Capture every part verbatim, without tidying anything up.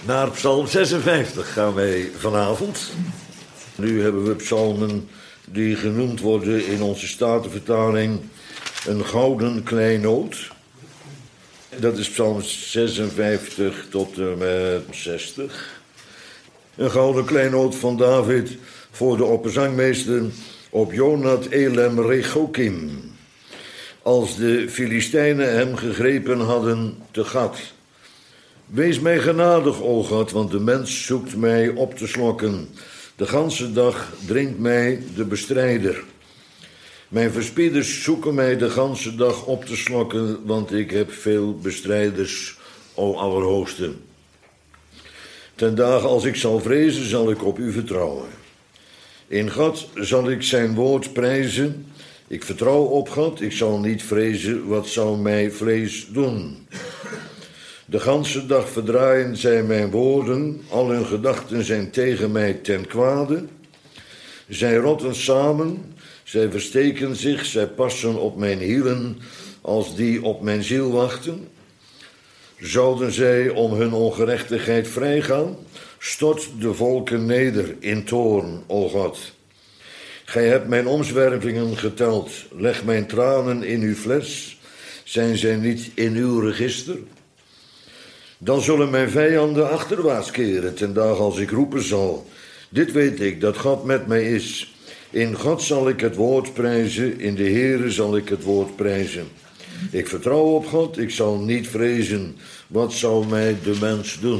Naar Psalm zesenvijftig gaan wij vanavond. Nu hebben we psalmen die genoemd worden in onze Statenvertaling een gouden kleinood. Dat is Psalm zesenvijftig tot en met zestig. Een gouden kleinood van David voor de opperzangmeester op Jonat Elem Rechokim. Als de Filistijnen hem gegrepen hadden te gat. Wees mij genadig, o God, want de mens zoekt mij op te slokken. De ganse dag dringt mij de bestrijder. Mijn verspieders zoeken mij de ganse dag op te slokken, want ik heb veel bestrijders, o Allerhoogste. Ten dagen als ik zal vrezen, zal ik op u vertrouwen. In God zal ik zijn woord prijzen. Ik vertrouw op God, ik zal niet vrezen, wat zou mij vlees doen. De ganse dag verdraaien zij mijn woorden, al hun gedachten zijn tegen mij ten kwade. Zij rotten samen, zij versteken zich, zij passen op mijn hielen, als die op mijn ziel wachten. Zouden zij om hun ongerechtigheid vrijgaan, stort de volken neder in toorn, o God. Gij hebt mijn omzwervingen geteld, leg mijn tranen in uw fles, zijn zij niet in uw register? Dan zullen mijn vijanden achterwaarts keren, ten dagen als ik roepen zal. Dit weet ik, dat God met mij is. In God zal ik het woord prijzen, in de Heere zal ik het woord prijzen. Ik vertrouw op God, ik zal niet vrezen. Wat zou mij de mens doen?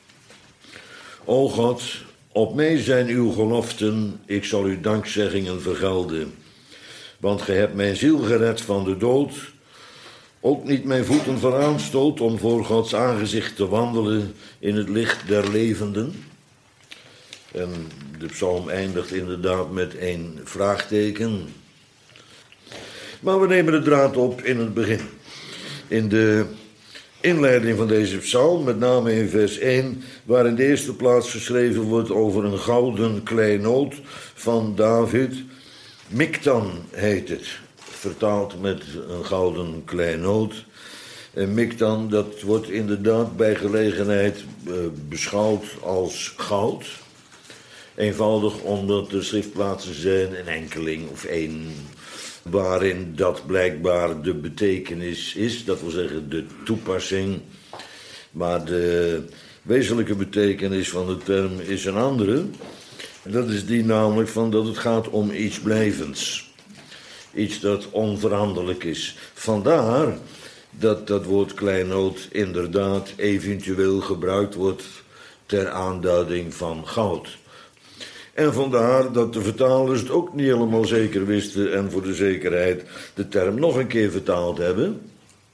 O God, op mij zijn uw geloften, ik zal uw dankzeggingen vergelden. Want gij hebt mijn ziel gered van de dood, ook niet mijn voeten vooraanstoot om voor Gods aangezicht te wandelen in het licht der levenden. En de psalm eindigt inderdaad met een vraagteken. Maar we nemen de draad op in het begin. In de inleiding van deze psalm, met name in vers één, waar in de eerste plaats geschreven wordt over een gouden kleinood van David. Miktan heet het, vertaald met een gouden kleinood. En Miktan, dat wordt inderdaad bij gelegenheid uh, beschouwd als goud. Eenvoudig omdat er schriftplaatsen zijn, een enkeling of één, waarin dat blijkbaar de betekenis is, dat wil zeggen de toepassing. Maar de wezenlijke betekenis van de term is een andere. Dat is die namelijk van dat het gaat om iets blijvends. Iets dat onveranderlijk is. Vandaar dat dat woord kleinood inderdaad eventueel gebruikt wordt ter aanduiding van goud. En vandaar dat de vertalers het ook niet helemaal zeker wisten en voor de zekerheid de term nog een keer vertaald hebben.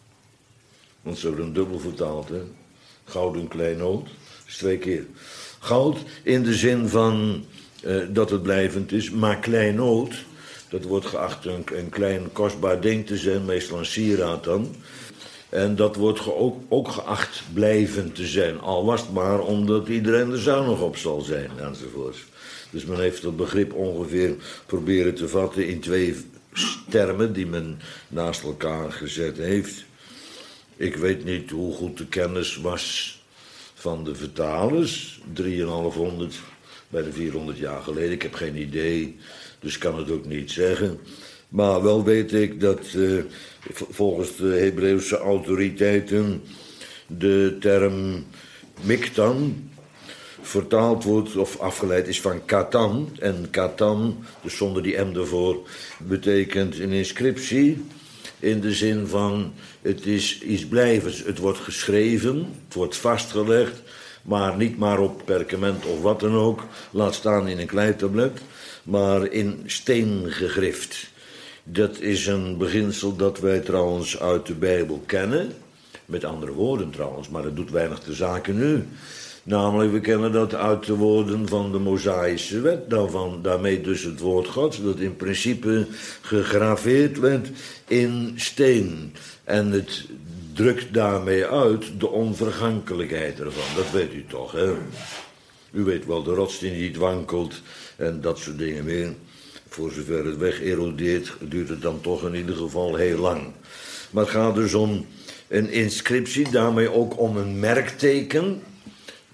Want ze hebben hem dubbel vertaald, hè. Gouden kleinood, dus twee keer. Goud in de zin van uh, dat het blijvend is, maar kleinood, dat wordt geacht een, een klein kostbaar ding te zijn, meestal een sieraad dan. En dat wordt ge ook, ook geacht blijvend te zijn, al was het maar omdat iedereen er zuinig op zal zijn, enzovoorts. Dus men heeft dat begrip ongeveer proberen te vatten in twee termen die men naast elkaar gezet heeft. Ik weet niet hoe goed de kennis was van de vertalers, drieënhalfhonderd, bijna vierhonderd jaar geleden. Ik heb geen idee, dus kan het ook niet zeggen. Maar wel weet ik dat uh, volgens de Hebreeuwse autoriteiten de term miktan vertaald wordt of afgeleid is van katan. En katan, dus zonder die m ervoor, betekent een inscriptie in de zin van het is iets blijvends. Het wordt geschreven, het wordt vastgelegd, maar niet maar op perkament of wat dan ook, laat staan in een kleitablet, maar in steengegrift. Dat is een beginsel dat wij trouwens uit de Bijbel kennen, met andere woorden trouwens, maar dat doet weinig de zaken nu. Namelijk, we kennen dat uit de woorden van de Mosaïsche wet, daarvan, daarmee dus het woord Gods, dat in principe gegraveerd werd in steen. En het drukt daarmee uit de onvergankelijkheid ervan, dat weet u toch, hè? U weet wel, de rots die niet wankelt en dat soort dingen meer. Voor zover het weg erodeert, duurt het dan toch in ieder geval heel lang. Maar het gaat dus om een inscriptie, daarmee ook om een merkteken.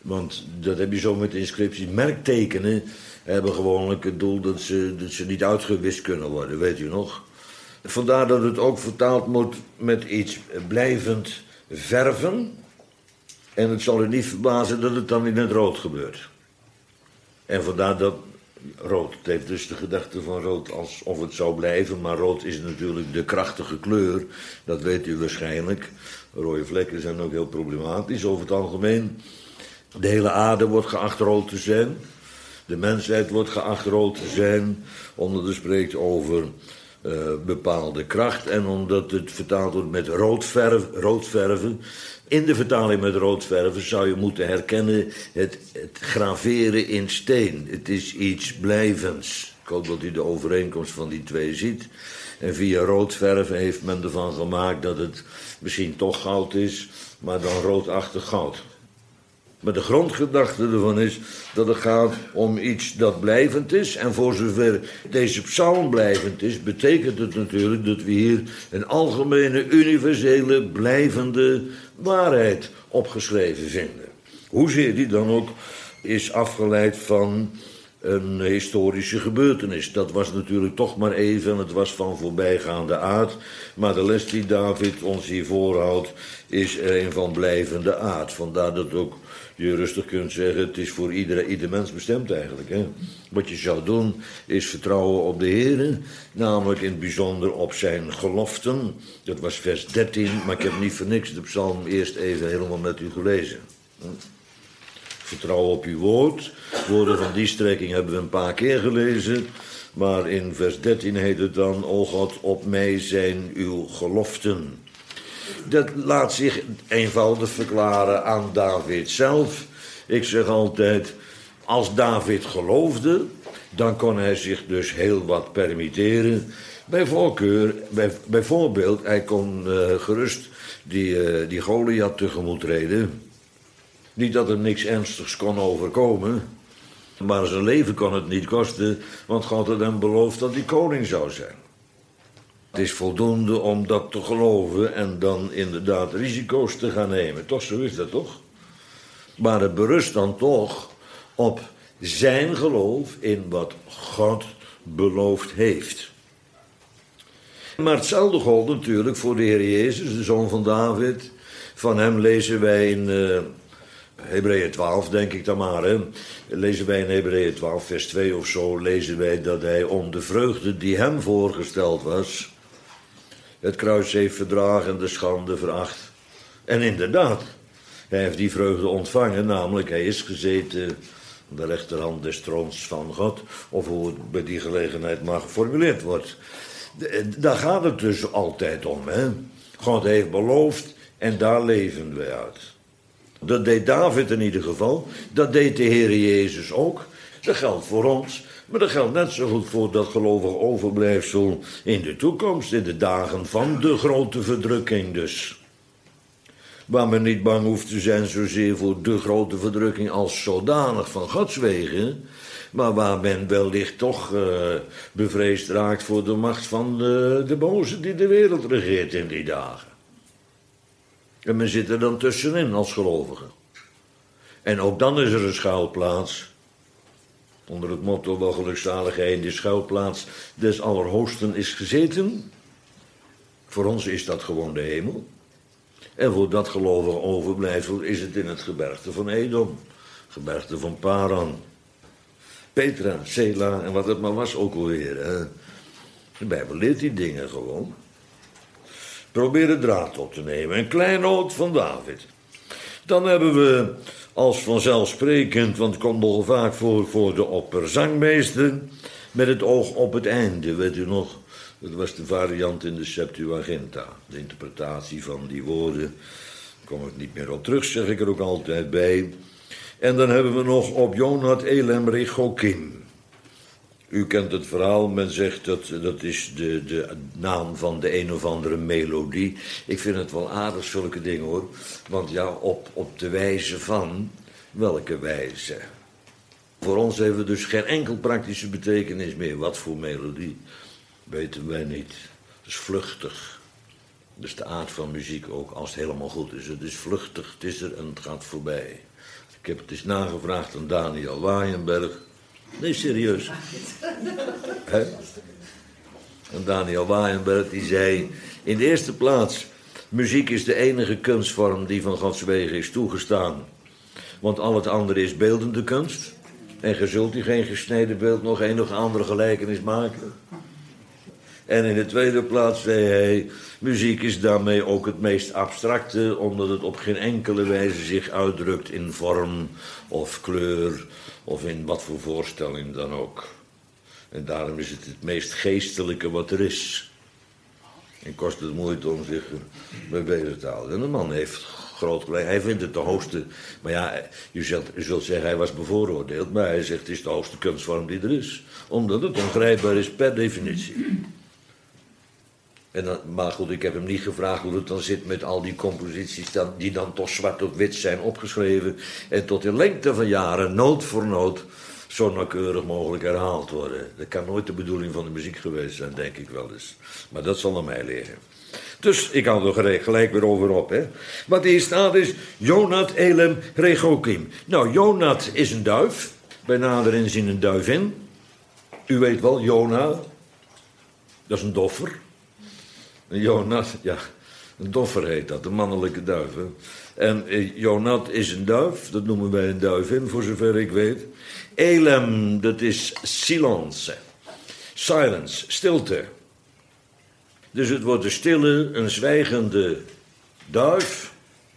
Want dat heb je zo met inscripties. Merktekenen hebben gewoonlijk het doel dat ze, dat ze niet uitgewist kunnen worden, weet u nog? Vandaar dat het ook vertaald moet met iets blijvend verven. En het zal u niet verbazen dat het dan in het rood gebeurt. En vandaar dat rood, het heeft dus de gedachte van rood alsof het zou blijven. Maar rood is natuurlijk de krachtige kleur, dat weet u waarschijnlijk. Rode vlekken zijn ook heel problematisch over het algemeen. De hele aarde wordt geacht rood te zijn. De mensheid wordt geacht rood te zijn, omdat het spreekt over uh, bepaalde kracht. En omdat het vertaald wordt met roodverf, roodverven. In de vertaling met roodverven zou je moeten herkennen het, het graveren in steen. Het is iets blijvends. Ik hoop dat u de overeenkomst van die twee ziet. En via roodverven heeft men ervan gemaakt dat het misschien toch goud is, maar dan roodachtig goud. Maar de grondgedachte ervan is dat het gaat om iets dat blijvend is. En voor zover deze psalm blijvend is, betekent het natuurlijk dat we hier een algemene, universele, blijvende waarheid opgeschreven vinden. Hoezeer die dan ook is afgeleid van een historische gebeurtenis. Dat was natuurlijk toch maar even en het was van voorbijgaande aard. Maar de les die David ons hier voorhoudt is er een van blijvende aard. Vandaar dat ook je rustig kunt zeggen, het is voor ieder, ieder mens bestemd eigenlijk. Hè? Wat je zou doen is vertrouwen op de Heer, namelijk in het bijzonder op zijn geloften. Dat was vers dertien, maar ik heb niet voor niks de psalm eerst even helemaal met u gelezen. Vertrouwen op uw woord. Woorden van die strekking hebben we een paar keer gelezen. Maar in vers dertien heet het dan, o God, op mij zijn uw geloften. Dat laat zich eenvoudig verklaren aan David zelf. Ik zeg altijd, als David geloofde, dan kon hij zich dus heel wat permitteren. Bij voorkeur, bij, bijvoorbeeld, hij kon uh, gerust die, uh, die Goliath tegemoet treden. Niet dat er niks ernstigs kon overkomen, maar zijn leven kon het niet kosten, want God had hem beloofd dat hij koning zou zijn. Het is voldoende om dat te geloven en dan inderdaad risico's te gaan nemen. Toch, zo is dat toch? Maar het berust dan toch op zijn geloof in wat God beloofd heeft. Maar hetzelfde gold natuurlijk voor de Heer Jezus, de Zoon van David. Van hem lezen wij in uh, Hebreeën twaalf, denk ik dan maar. Hè. Lezen wij in Hebreeën twaalf, vers twee of zo, lezen wij dat hij om de vreugde die hem voorgesteld was, het kruis heeft verdragen en de schande veracht. En inderdaad, hij heeft die vreugde ontvangen, namelijk hij is gezeten aan de rechterhand des troons van God, of hoe het bij die gelegenheid maar geformuleerd wordt. Daar gaat het dus altijd om. Hè? God heeft beloofd en daar leven wij uit. Dat deed David in ieder geval, dat deed de Heer Jezus ook. Dat geldt voor ons, maar dat geldt net zo goed voor dat gelovig overblijfsel in de toekomst, in de dagen van de grote verdrukking dus. Waar men niet bang hoeft te zijn zozeer voor de grote verdrukking als zodanig van Gods wegen, maar waar men wellicht toch uh, bevreesd raakt voor de macht van de, de boze die de wereld regeert in die dagen. En men zit er dan tussenin als gelovige. En ook dan is er een schuilplaats. Onder het motto, wel gelukzalig hij in de schuilplaats des Allerhoogsten is gezeten. Voor ons is dat gewoon de hemel. En voor dat gelovige overblijfsel is het in het gebergte van Edom. Gebergte van Paran. Petra, Sela en wat het maar was ook alweer. Hè. De Bijbel leert die dingen gewoon. Probeer de draad op te nemen. Een kleinood van David. Dan hebben we als vanzelfsprekend, want het komt nogal vaak voor voor de opperzangmeester, met het oog op het einde, weet u nog? Dat was de variant in de Septuaginta. De interpretatie van die woorden. Daar kom ik niet meer op terug, zeg ik er ook altijd bij. En dan hebben we nog op Jonat Elem Rechokim. U kent het verhaal, men zegt dat dat is de, de naam van de een of andere melodie. Ik vind het wel aardig, zulke dingen hoor. Want ja, op, op de wijze van, welke wijze? Voor ons heeft het dus geen enkel praktische betekenis meer. Wat voor melodie, weten wij niet. Het is vluchtig. Dus de aard van muziek ook, als het helemaal goed is. Het is vluchtig, het is er en het gaat voorbij. Ik heb het eens nagevraagd aan Daniel Waaienberg. Nee, serieus. He? En Daniel Waaienberg die zei... In de eerste plaats, muziek is de enige kunstvorm die van Gods wegen is toegestaan. Want al het andere is beeldende kunst. En je zult die geen gesneden beeld nog een of andere gelijkenis maken. En in de tweede plaats zei hij... Muziek is daarmee ook het meest abstracte... omdat het op geen enkele wijze zich uitdrukt in vorm of kleur... of in wat voor voorstelling dan ook. En daarom is het het meest geestelijke wat er is. En kost het moeite om zich mee bezig te houden. En de man heeft groot gelijk. Hij vindt het de hoogste... Maar ja, je zult, je zult zeggen hij was bevooroordeeld... maar hij zegt het is de hoogste kunstvorm die er is. Omdat het ongrijpbaar is per definitie. En dan, maar goed, ik heb hem niet gevraagd hoe het dan zit met al die composities... Dan, die dan toch zwart op wit zijn opgeschreven... en tot in lengte van jaren, noot voor noot... zo nauwkeurig mogelijk herhaald worden. Dat kan nooit de bedoeling van de muziek geweest zijn, denk ik wel eens. Maar dat zal aan mij liggen. Dus ik hou er gelijk weer over op, hè. Wat hier staat is... Jonat Elem Rechokim. Nou, Jonat is een duif. Bij nader inzien een duivin. U weet wel, Jona. Dat is een doffer. En Jonat, ja, een doffer heet dat, een mannelijke duif. Hè? En eh, Jonat is een duif, dat noemen wij een duivin, voor zover ik weet. Elem, dat is silence. Silence, stilte. Dus het wordt een stille, een zwijgende duif.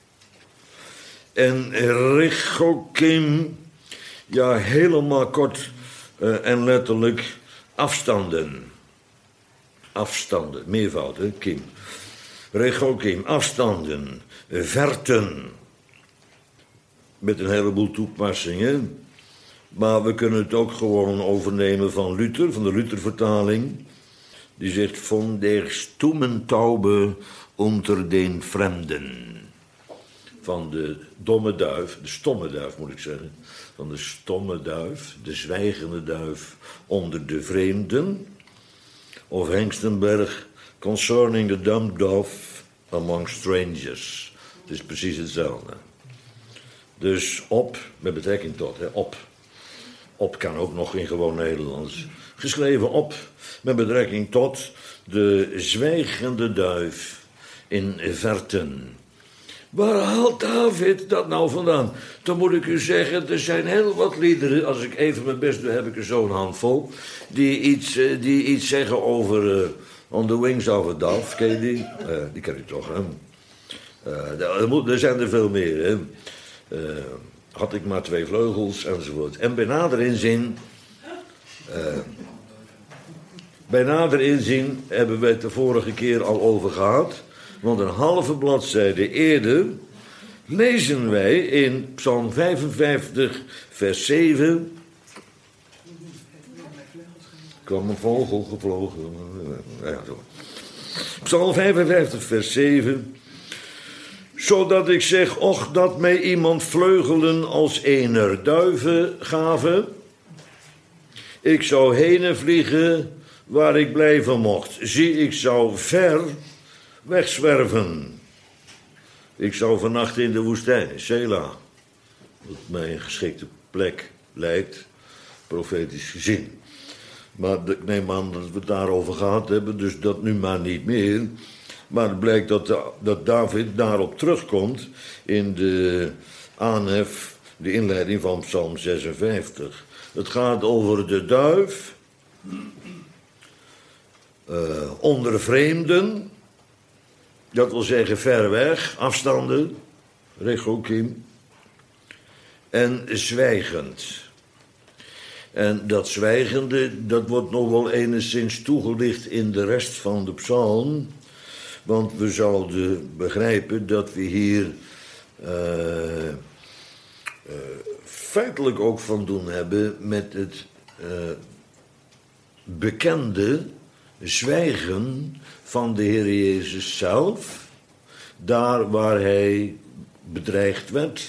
En Rechokim, ja, helemaal kort uh, en letterlijk afstanden. Afstanden, meervoud, hè, Kim. Rechokim, afstanden, verten. Met een heleboel toepassingen. Maar we kunnen het ook gewoon overnemen van Luther, van de Luther-vertaling. Die zegt, von der stummen Taube unter den Fremden. Van de domme duif, de stomme duif moet ik zeggen. Van de stomme duif, de zwijgende duif onder de vreemden. Of Hengstenberg, concerning the dumb dove among strangers. Het is precies hetzelfde. Dus op, met betrekking tot, hè, op. Op kan ook nog in gewoon Nederlands. Geschreven op, met betrekking tot de zwijgende duif in verten. Waar haalt David dat nou vandaan? Dan moet ik u zeggen, er zijn heel wat liederen... als ik even mijn best doe, heb ik er zo'n handvol... die iets, die iets zeggen over... Uh, On the Wings of a Dove, ken je die? Uh, die ken ik toch, hè? Uh, er, moet, er zijn er veel meer, hè? Uh, had ik maar twee vleugels, enzovoort. En bij nader inzien... Uh, bij nader inzien hebben we het de vorige keer al over gehad... Want een halve bladzijde eerder lezen wij in Psalm vijfenvijftig, vers zeven... kwam een vogel gevlogen. Ja, zo. Psalm vijfenvijftig, vers zeven... Zodat ik zeg, och, dat mij iemand vleugelen als ener duiven gaven. Ik zou heen vliegen waar ik blijven mocht. Zie, ik zou ver... wegzwerven. Ik zou vannacht in de woestijn, Sela, wat mij een geschikte plek lijkt, profetisch gezien. Maar ik neem aan dat we het daarover gehad hebben, dus dat nu maar niet meer. Maar het blijkt dat, de, dat David daarop terugkomt in de aanhef, de inleiding van Psalm zesenvijftig. Het gaat over de duif, uh, onder vreemden. Dat wil zeggen ver weg, afstanden, rechokim, en zwijgend. En dat zwijgende, dat wordt nog wel enigszins toegelicht in de rest van de psalm. Want we zouden begrijpen dat we hier uh, uh, feitelijk ook van doen hebben met het uh, bekende zwijgen van de Heer Jezus zelf, daar waar hij bedreigd werd.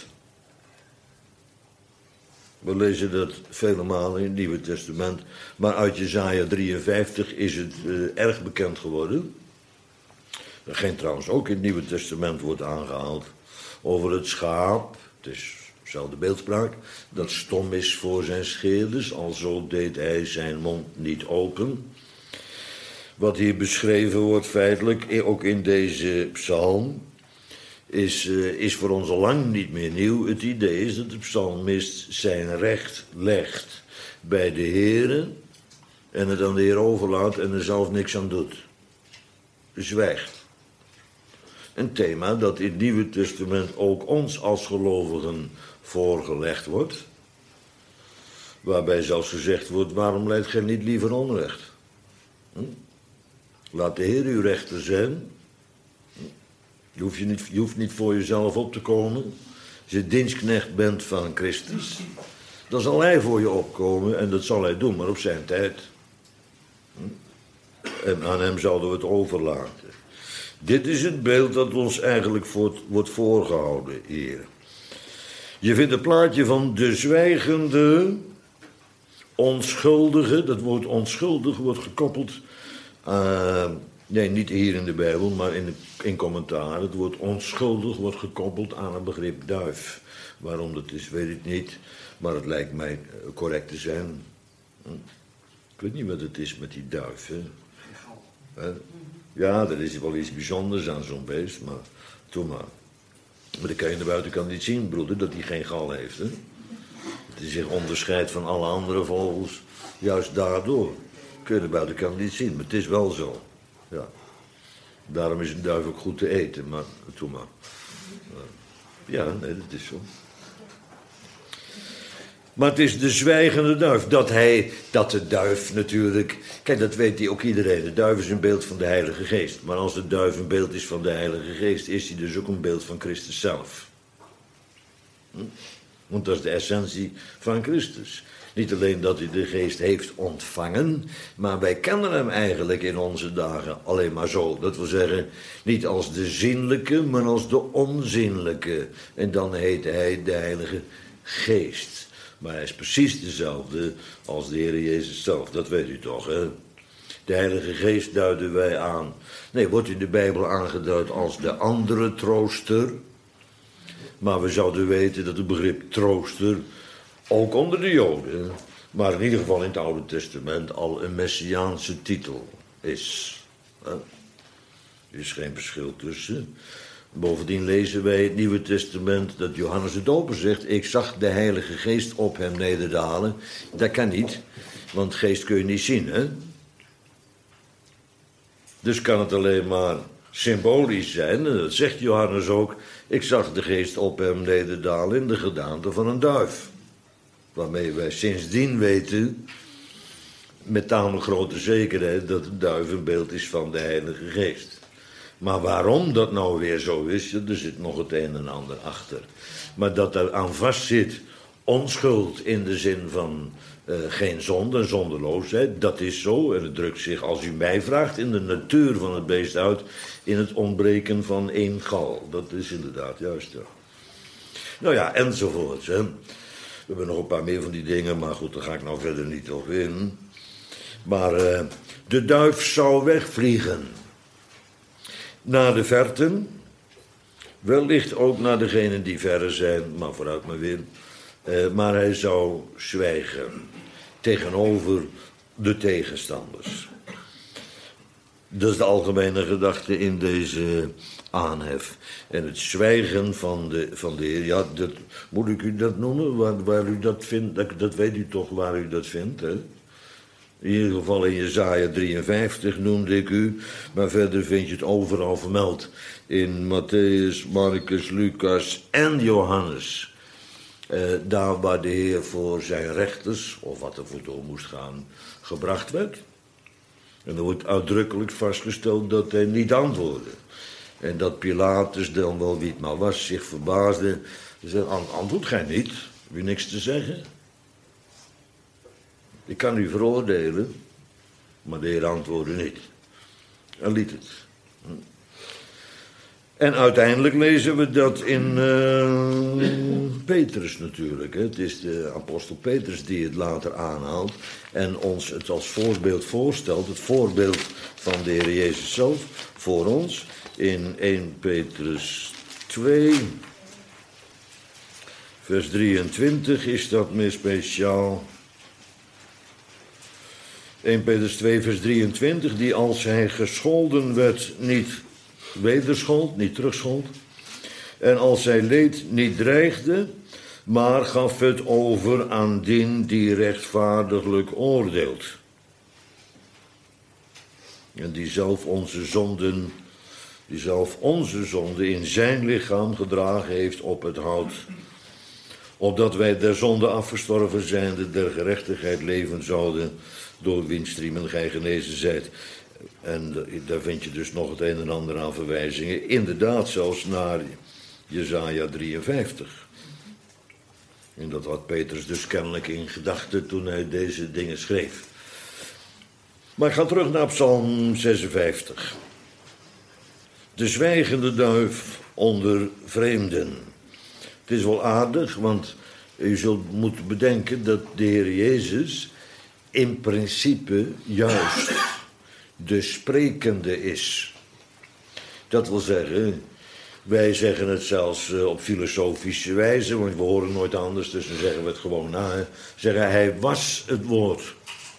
We lezen dat vele malen in het Nieuwe Testament, maar uit Jesaja drieënvijftig is het uh, erg bekend geworden. Geen trouwens ook in het Nieuwe Testament wordt aangehaald over het schaap. Het is dezelfde beeldspraak, dat stom is voor zijn scheerders, alzo deed hij zijn mond niet open. Wat hier beschreven wordt feitelijk, ook in deze psalm, is, uh, is voor ons al lang niet meer nieuw. Het idee is dat de psalmist zijn recht legt bij de Heere en het aan de Heer overlaat en er zelf niks aan doet. Zwijgt. Een thema dat in het Nieuwe Testament ook ons als gelovigen voorgelegd wordt. Waarbij zelfs gezegd wordt, waarom lijdt gij niet liever onrecht? Hm? Laat de Heer uw rechter zijn. Je hoeft, je, niet, je hoeft niet voor jezelf op te komen. Als je dienstknecht bent van Christus, dan zal hij voor je opkomen en dat zal hij doen, maar op zijn tijd. En aan hem zouden we het overlaten. Dit is het beeld dat ons eigenlijk voor, wordt voorgehouden hier. Je vindt een plaatje van de zwijgende, onschuldige. Dat woord onschuldig wordt gekoppeld. Uh, nee, niet hier in de Bijbel, maar in, in commentaar. Het woord onschuldig wordt gekoppeld aan het begrip duif. Waarom dat is, weet ik niet. Maar het lijkt mij correct te zijn. Ik weet niet wat het is met die duif. Hè? Hè? Ja, er is wel iets bijzonders aan zo'n beest, maar doe maar. Maar dan kan je aan de buitenkant niet zien, broeder, dat hij geen gal heeft. Hè? Dat hij zich onderscheidt van alle andere vogels, juist daardoor. Kun je aan de buitenkant niet zien, maar het is wel zo. Ja. Daarom is een duif ook goed te eten, maar doe maar. Ja, nee, dat is zo. Maar het is de zwijgende duif. Dat hij, dat de duif natuurlijk... Kijk, dat weet hij ook iedereen. De duif is een beeld van de Heilige Geest. Maar als de duif een beeld is van de Heilige Geest, is hij dus ook een beeld van Christus zelf. Hm? Want dat is de essentie van Christus. Niet alleen dat hij de Geest heeft ontvangen, maar wij kennen hem eigenlijk in onze dagen alleen maar zo. Dat wil zeggen, niet als de zienlijke, maar als de onzienlijke. En dan heet hij de Heilige Geest. Maar hij is precies dezelfde als de Heer Jezus zelf, dat weet u toch, hè? De Heilige Geest duiden wij aan. Nee, wordt in de Bijbel aangeduid als de andere trooster. Maar we zouden weten dat het begrip trooster ook onder de Joden, maar in ieder geval in het Oude Testament al een messiaanse titel is. Hè? Er is geen verschil tussen. Bovendien lezen wij het Nieuwe Testament dat Johannes de Doper zegt, ik zag de Heilige Geest op hem nederdalen. Dat kan niet, want geest kun je niet zien, hè? Dus kan het alleen maar symbolisch zijn, en dat zegt Johannes ook, ik zag de Geest op hem nederdalen in de gedaante van een duif. Waarmee wij sindsdien weten, met tamelijk grote zekerheid, dat de duif een beeld is van de Heilige Geest. Maar waarom dat nou weer zo is, er zit nog het een en ander achter. Maar dat er aan vast zit, onschuld in de zin van uh, geen zonde en zondeloosheid, dat is zo. En het drukt zich, als u mij vraagt, in de natuur van het beest uit, in het ontbreken van één gal. Dat is inderdaad juist, ja. Nou ja, enzovoorts, hè. We hebben nog een paar meer van die dingen, maar goed, daar ga ik nou verder niet op in. Maar uh, de duif zou wegvliegen. Naar de verten, wellicht ook naar degenen die verre zijn, maar vooruit maar weer. Uh, maar hij zou zwijgen tegenover de tegenstanders. Dat is de algemene gedachte in deze aanhef. En het zwijgen van de, van de Heer, ja, dat, moet ik u dat noemen, waar, waar u dat vindt, dat, dat weet u toch waar u dat vindt, hè? In ieder geval in Jesaja drieënvijftig noemde ik u, maar verder vind je het overal vermeld. In Matthäus, Marcus, Lucas en Johannes. Eh, daar waar de Heer voor zijn rechters, of wat er voor door moest gaan, gebracht werd. En er wordt uitdrukkelijk vastgesteld dat hij niet antwoordde. En dat Pilatus, dan wel wie het maar was, zich verbaasde. Hij zei, antwoord gij niet? Heb je niks te zeggen? Ik kan u veroordelen, maar de Heer antwoordde niet. En liet het. En uiteindelijk lezen we dat in uh, Petrus natuurlijk. Hè. Het is de apostel Petrus die het later aanhaalt en ons het als voorbeeld voorstelt. Het voorbeeld van de Heer Jezus zelf voor ons in eerste Petrus twee, vers drieëntwintig is dat meer speciaal. Eerste Petrus twee, vers drieëntwintig, die als hij gescholden werd niet wederschold, niet terugschold. En als hij leed niet dreigde, maar gaf het over aan dien die rechtvaardiglijk oordeelt. En die zelf onze zonden, die zelf onze zonden in zijn lichaam gedragen heeft op het hout. Opdat wij der zonde afgestorven zijnde der gerechtigheid leven zouden, door wiens striemen gij genezen zijt. En daar vind je dus nog het een en ander aan verwijzingen. Inderdaad zelfs naar Jesaja drieënvijftig. En dat had Petrus dus kennelijk in gedachten toen hij deze dingen schreef. Maar ik ga terug naar Psalm zesenvijftig. De zwijgende duif onder vreemden. Het is wel aardig, want u zult moeten bedenken dat de Heer Jezus in principe juist de sprekende is. Dat wil zeggen, wij zeggen het zelfs op filosofische wijze, want we horen nooit anders, dus dan zeggen we het gewoon na. Zeggen, hij was het woord.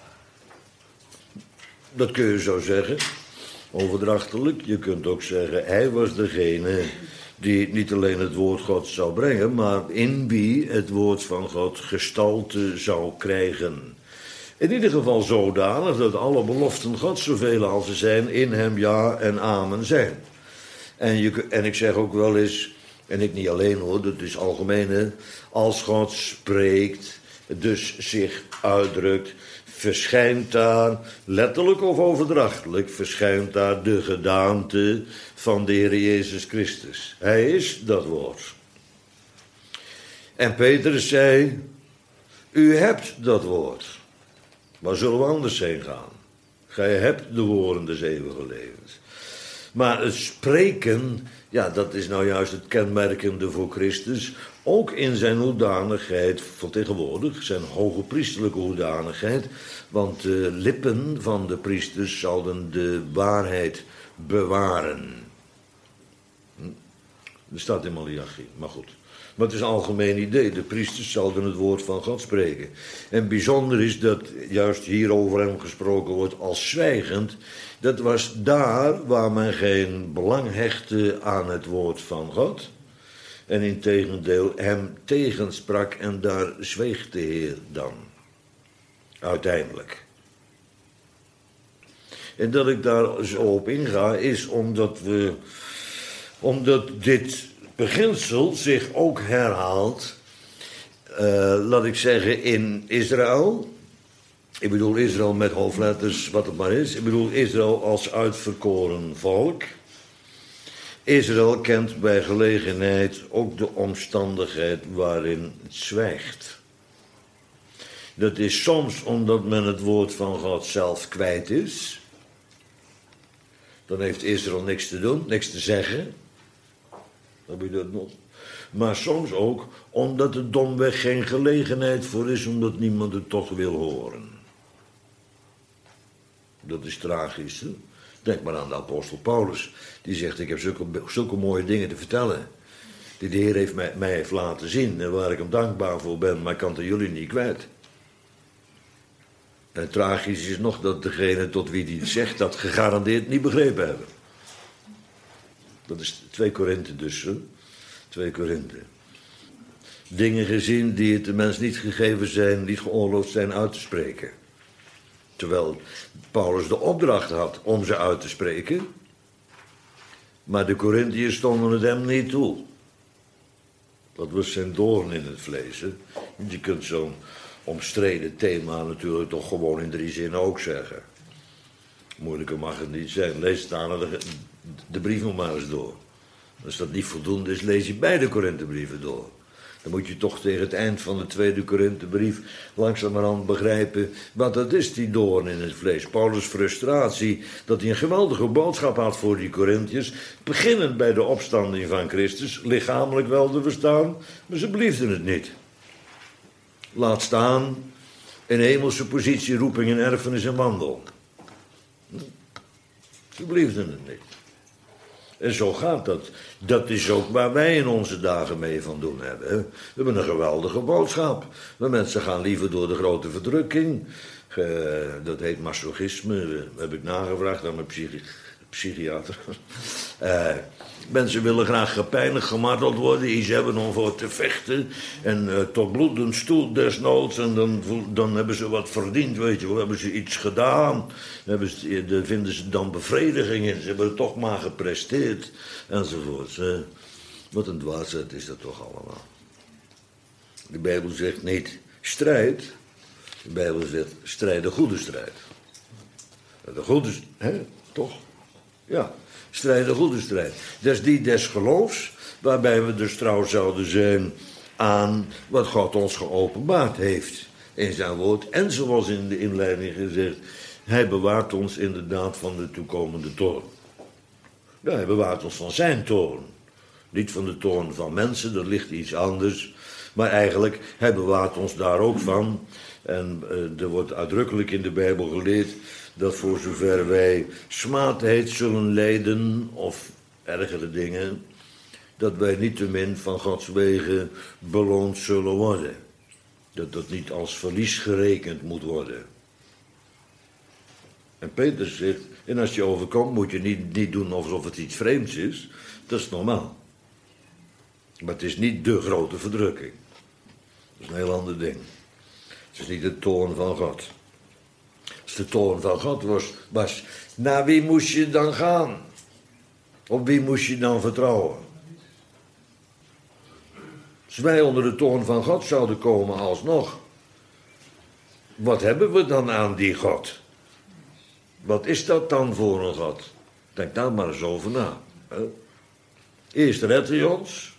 Dat kun je zo zeggen, overdrachtelijk. Je kunt ook zeggen, hij was degene die niet alleen het woord God zou brengen, maar in wie het woord van God gestalte zou krijgen. In ieder geval zodanig dat alle beloften Gods, zoveel als ze zijn, in hem ja en amen zijn. En, je, en ik zeg ook wel eens, en ik niet alleen hoor, dat is algemeen, hè, als God spreekt, dus zich uitdrukt, verschijnt daar, letterlijk of overdrachtelijk, verschijnt daar de gedaante van de Heer Jezus Christus. Hij is dat woord. En Petrus zei, u hebt dat woord. Waar zullen we anders heen gaan? Gij hebt de woorden des eeuwige levens. Maar het spreken, ja, dat is nou juist het kenmerkende voor Christus, ook in zijn hoedanigheid van tegenwoordig, zijn hoge priesterlijke hoedanigheid, want de lippen van de priesters zouden de waarheid bewaren. Hm? Dat staat in Malachi, maar goed. Maar het is een algemeen idee, de priesters zouden het woord van God spreken. En bijzonder is dat juist hier over hem gesproken wordt als zwijgend. Dat was daar waar men geen belang hechtte aan het woord van God. En integendeel hem tegensprak en daar zweeg de Heer dan. Uiteindelijk. En dat ik daar zo op inga is omdat we, omdat dit beginsel zich ook herhaalt, uh, laat ik zeggen, in Israël. Ik bedoel Israël met hoofdletters, wat het maar is. Ik bedoel Israël als uitverkoren volk. Israël kent bij gelegenheid ook de omstandigheid waarin het zwijgt. Dat is soms omdat men het woord van God zelf kwijt is. Dan heeft Israël niks te doen, niks te zeggen. Heb je dat nog? Maar soms ook omdat er domweg geen gelegenheid voor is, omdat niemand het toch wil horen. Dat is tragisch. Hè? Denk maar aan de apostel Paulus. Die zegt, ik heb zulke, zulke mooie dingen te vertellen. Die de Heer heeft mij, mij heeft laten zien en waar ik hem dankbaar voor ben, maar ik kan het jullie niet kwijt. En tragisch is nog dat degene tot wie die het zegt, dat gegarandeerd niet begrepen hebben. Dat is twee Korinthe dus, hè? twee Korinthe. Dingen gezien die het de mens niet gegeven zijn, niet geoorloofd zijn uit te spreken. Terwijl Paulus de opdracht had om ze uit te spreken. Maar de Korinthiërs stonden het hem niet toe. Dat was zijn doorn in het vlees. Hè? Je kunt zo'n omstreden thema natuurlijk toch gewoon in drie zinnen ook zeggen. Moeilijker mag het niet zijn. Lees het aan de, de brief nog maar eens door. Als dat niet voldoende is, lees je beide Korinthebrieven door. Dan moet je toch tegen het eind van de tweede Korinthebrief langzamerhand begrijpen wat dat is, die doorn in het vlees. Paulus' frustratie dat hij een geweldige boodschap had voor die Korinthiërs, beginnend bij de opstanding van Christus, lichamelijk wel te verstaan, maar ze beliefden het niet. Laat staan in hemelse positie, roeping en erfenis en wandel. Ze beliefden het niet. En zo gaat dat. Dat is ook waar wij in onze dagen mee van doen hebben. We hebben een geweldige boodschap. De mensen gaan liever door de grote verdrukking. Uh, dat heet masochisme. Dat heb ik nagevraagd aan mijn psychi- psychiater. Uh, mensen willen graag gepijnigd, gemarteld worden. Iets hebben om voor te vechten. En uh, tot bloedens toe desnoods. En dan, dan hebben ze wat verdiend, weet je wel. Hebben ze iets gedaan. Hebben ze, daar vinden ze dan bevrediging in. Ze hebben het toch maar gepresteerd. Enzovoort. Uh, wat een dwaasheid is dat toch allemaal. De Bijbel zegt niet strijd. De Bijbel zegt strijd de goede strijd. De goede, hè, toch? Ja, strijd de goede strijd. Dat is die des geloofs, waarbij we dus trouw zouden zijn aan wat God ons geopenbaard heeft in zijn woord. En zoals in de inleiding gezegd, hij bewaart ons inderdaad van de toekomende toorn. Ja, hij bewaart ons van zijn toorn. Niet van de toorn van mensen, dat ligt iets anders. Maar eigenlijk, hij bewaart ons daar ook van. En uh, er wordt uitdrukkelijk in de Bijbel geleerd dat voor zover wij smaadheid zullen lijden of ergere dingen, dat wij niettemin van Gods wegen beloond zullen worden. Dat dat niet als verlies gerekend moet worden. En Petrus zegt, en als je overkomt moet je niet, niet doen alsof het iets vreemds is. Dat is normaal. Maar het is niet de grote verdrukking. Dat is een heel ander ding. Het is niet de toorn van God. Als de toorn van God was, was, naar wie moest je dan gaan? Op wie moest je dan vertrouwen? Als wij onder de toorn van God zouden komen alsnog, wat hebben we dan aan die God? Wat is dat dan voor een God? Denk daar maar eens over na. Hè? Eerst redt hij ons.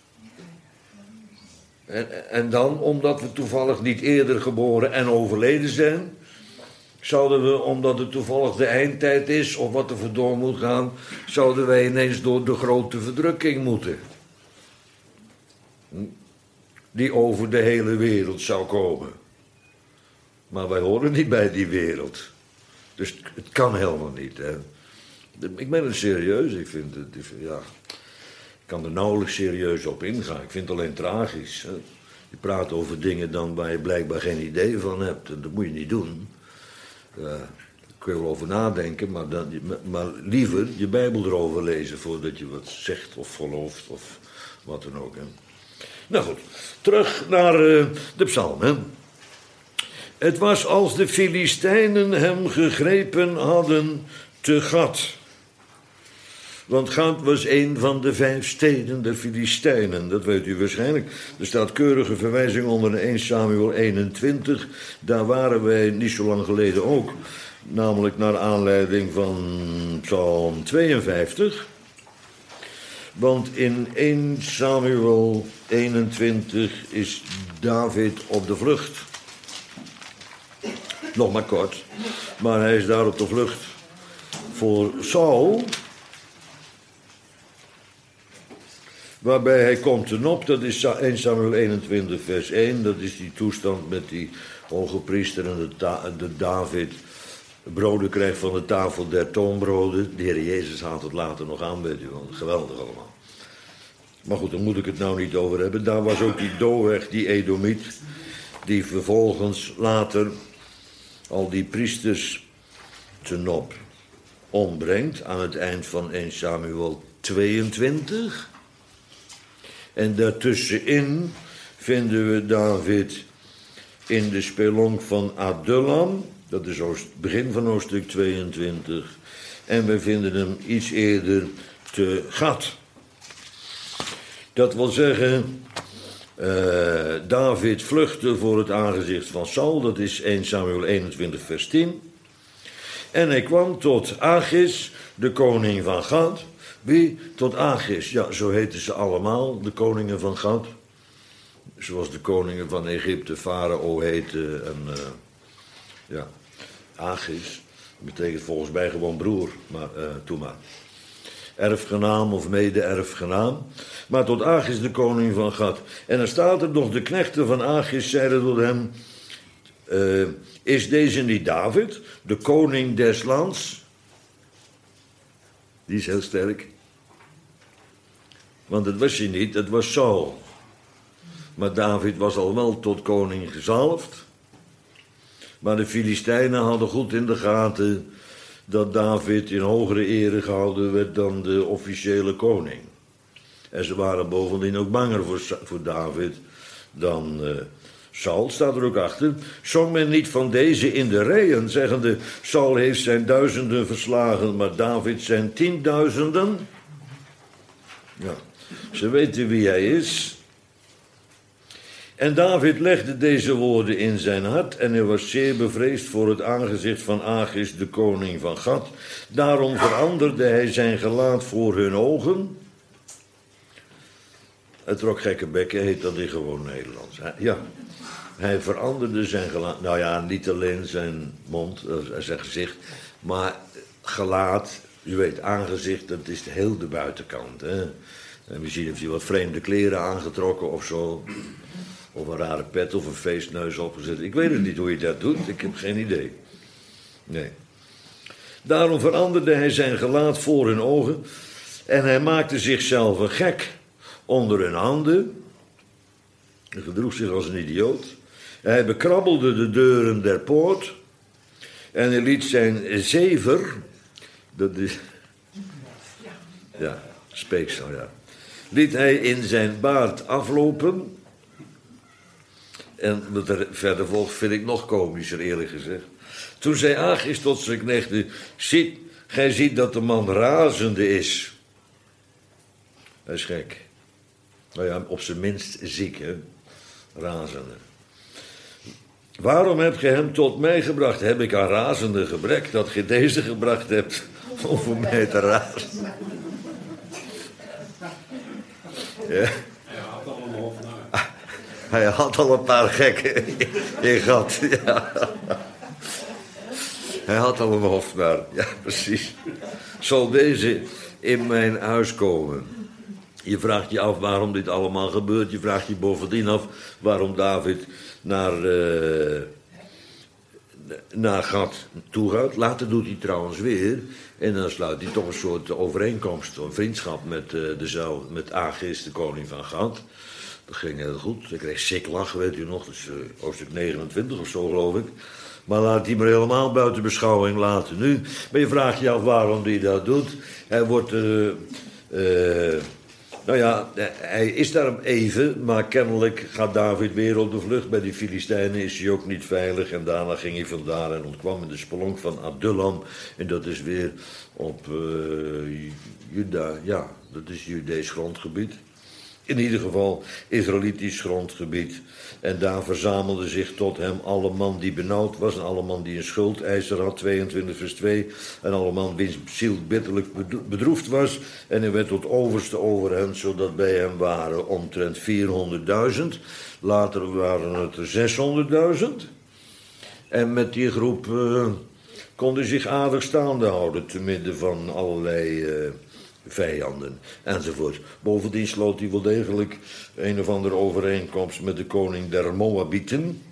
En, en dan, omdat we toevallig niet eerder geboren en overleden zijn, zouden we, omdat het toevallig de eindtijd is, of wat er voor door moet gaan, zouden wij ineens door de grote verdrukking moeten. Die over de hele wereld zou komen. Maar wij horen niet bij die wereld. Dus het kan helemaal niet. Hè. Ik ben het serieus, ik vind het, ja, ik kan er nauwelijks serieus op ingaan. Ik vind het alleen tragisch. Hè. Je praat over dingen dan waar je blijkbaar geen idee van hebt. En dat moet je niet doen. Uh, daar kun je wel over nadenken, maar, dan, maar liever je Bijbel erover lezen voordat je wat zegt of gelooft of wat dan ook. Hè. Nou goed, terug naar uh, de psalm. Hè. Het was als de Filistijnen hem gegrepen hadden te Gat. Want Gat was een van de vijf steden der Filistijnen. Dat weet u waarschijnlijk. Er staat keurige verwijzing onder de eerste Samuel eenentwintig. Daar waren wij niet zo lang geleden ook. Namelijk naar aanleiding van Psalm tweeënvijftig. Want in eerste Samuel eenentwintig is David op de vlucht. Nog maar kort. Maar hij is daar op de vlucht voor Saul. Waarbij hij komt ten op, dat is eerste Samuel eenentwintig vers één. Dat is die toestand met die hoge priester en de, ta- de David broden krijgt van de tafel der toonbroden. De Heer Jezus haalt het later nog aan, weet u wel. Geweldig allemaal. Maar goed, daar moet ik het nou niet over hebben. Daar was ook die Doeg, die Edomiet, die vervolgens later al die priesters ten op ombrengt aan het eind van eerste Samuel tweeëntwintig. En daartussenin vinden we David in de spelonk van Adullam. Dat is het begin van hoofdstuk tweeëntwintig. En we vinden hem iets eerder te Gat. Dat wil zeggen, uh, David vluchtte voor het aangezicht van Saul. Dat is eerste Samuel eenentwintig vers tien. En hij kwam tot Achis, de koning van Gat. Wie? Tot Achis. Ja, zo heten ze allemaal, de koningen van Gat. Zoals de koningen van Egypte, Farao heten. En uh, ja, Achis betekent volgens mij gewoon broer, maar uh, doe maar. Erfgenaam of mede-erfgenaam. Maar tot Achis, de koning van Gat. En dan staat er nog, de knechten van Achis zeiden tot hem, Uh, is deze niet David, de koning des lands? Die is heel sterk. Want dat was hij niet, dat was Saul. Maar David was al wel tot koning gezalfd. Maar de Filistijnen hadden goed in de gaten dat David in hogere ere gehouden werd dan de officiële koning. En ze waren bovendien ook banger voor, voor David dan uh, Saul, staat er ook achter. Zong men niet van deze in de rijen, zeggende, Saul heeft zijn duizenden verslagen, maar David zijn tienduizenden. Ja, ze weten wie hij is. En David legde deze woorden in zijn hart en hij was zeer bevreesd voor het aangezicht van Achis, de koning van Gat. Daarom veranderde hij zijn gelaat voor hun ogen. Het trok gekke bekken, heet dat in gewoon Nederlands. Ja, hij veranderde zijn gelaat. Nou ja, niet alleen zijn mond, zijn gezicht, maar gelaat, u weet, aangezicht, dat is heel de buitenkant. Hè? En misschien heeft hij wat vreemde kleren aangetrokken of zo. Of een rare pet of een feestneus opgezet. Ik weet het niet hoe je dat doet, ik heb geen idee. Nee. Daarom veranderde hij zijn gelaat voor hun ogen en hij maakte zichzelf een gek onder hun handen. Hij gedroeg zich als een idioot. Hij bekrabbelde de deuren der poort en hij liet zijn zever, dat is, ja, speeksel, ja, liet hij in zijn baard aflopen. En wat er verder volgt vind ik nog komischer, eerlijk gezegd. Toen zei Achis tot zijn knechten, ziet, gij ziet dat de man razende is. Hij is gek. Nou ja, op zijn minst ziek, hè. Razende. Waarom hebt gij hem tot mij gebracht? Heb ik aan razende gebrek dat gij deze gebracht hebt om voor mij te razen? Ja. Hij had al een paar gekken in gat, ja. Hij had al een hofnaar, ja, precies. Zal deze in mijn huis komen? Je vraagt je af waarom dit allemaal gebeurt. Je vraagt je bovendien af waarom David naar, uh, naar Gat toe gaat. Later doet hij trouwens weer. En dan sluit hij toch een soort overeenkomst, een vriendschap met, uh, de, met Achis, de koning van Gat. Dat ging heel goed. Ik kreeg Siklag, weet u nog, dat is uh, hoofdstuk negenentwintig of zo, geloof ik. Maar laat die maar helemaal buiten beschouwing laten nu. Maar je vraagt je af waarom hij dat doet. Hij wordt, uh, uh, nou ja, hij is daar even, maar kennelijk gaat David weer op de vlucht. Bij die Filistijnen is hij ook niet veilig. En daarna ging hij vandaar en ontkwam in de spelonk van Adullam. En dat is weer op uh, Juda, ja, dat is Judees grondgebied. In ieder geval Israëlitisch grondgebied. En daar verzamelde zich tot hem alle man die benauwd was en alle man die een schuldeiser had, tweeëntwintig vers twee. En alle man wiens ziel bitterlijk bedroefd was. En hij werd tot overste over hen, zodat bij hem waren omtrent vierhonderdduizend. Later waren het er zeshonderdduizend. En met die groep uh, kon hij zich aardig staande houden te midden van allerlei Uh, vijanden, enzovoort. Bovendien sloot hij wel degelijk een of andere overeenkomst met de koning der Moabieten,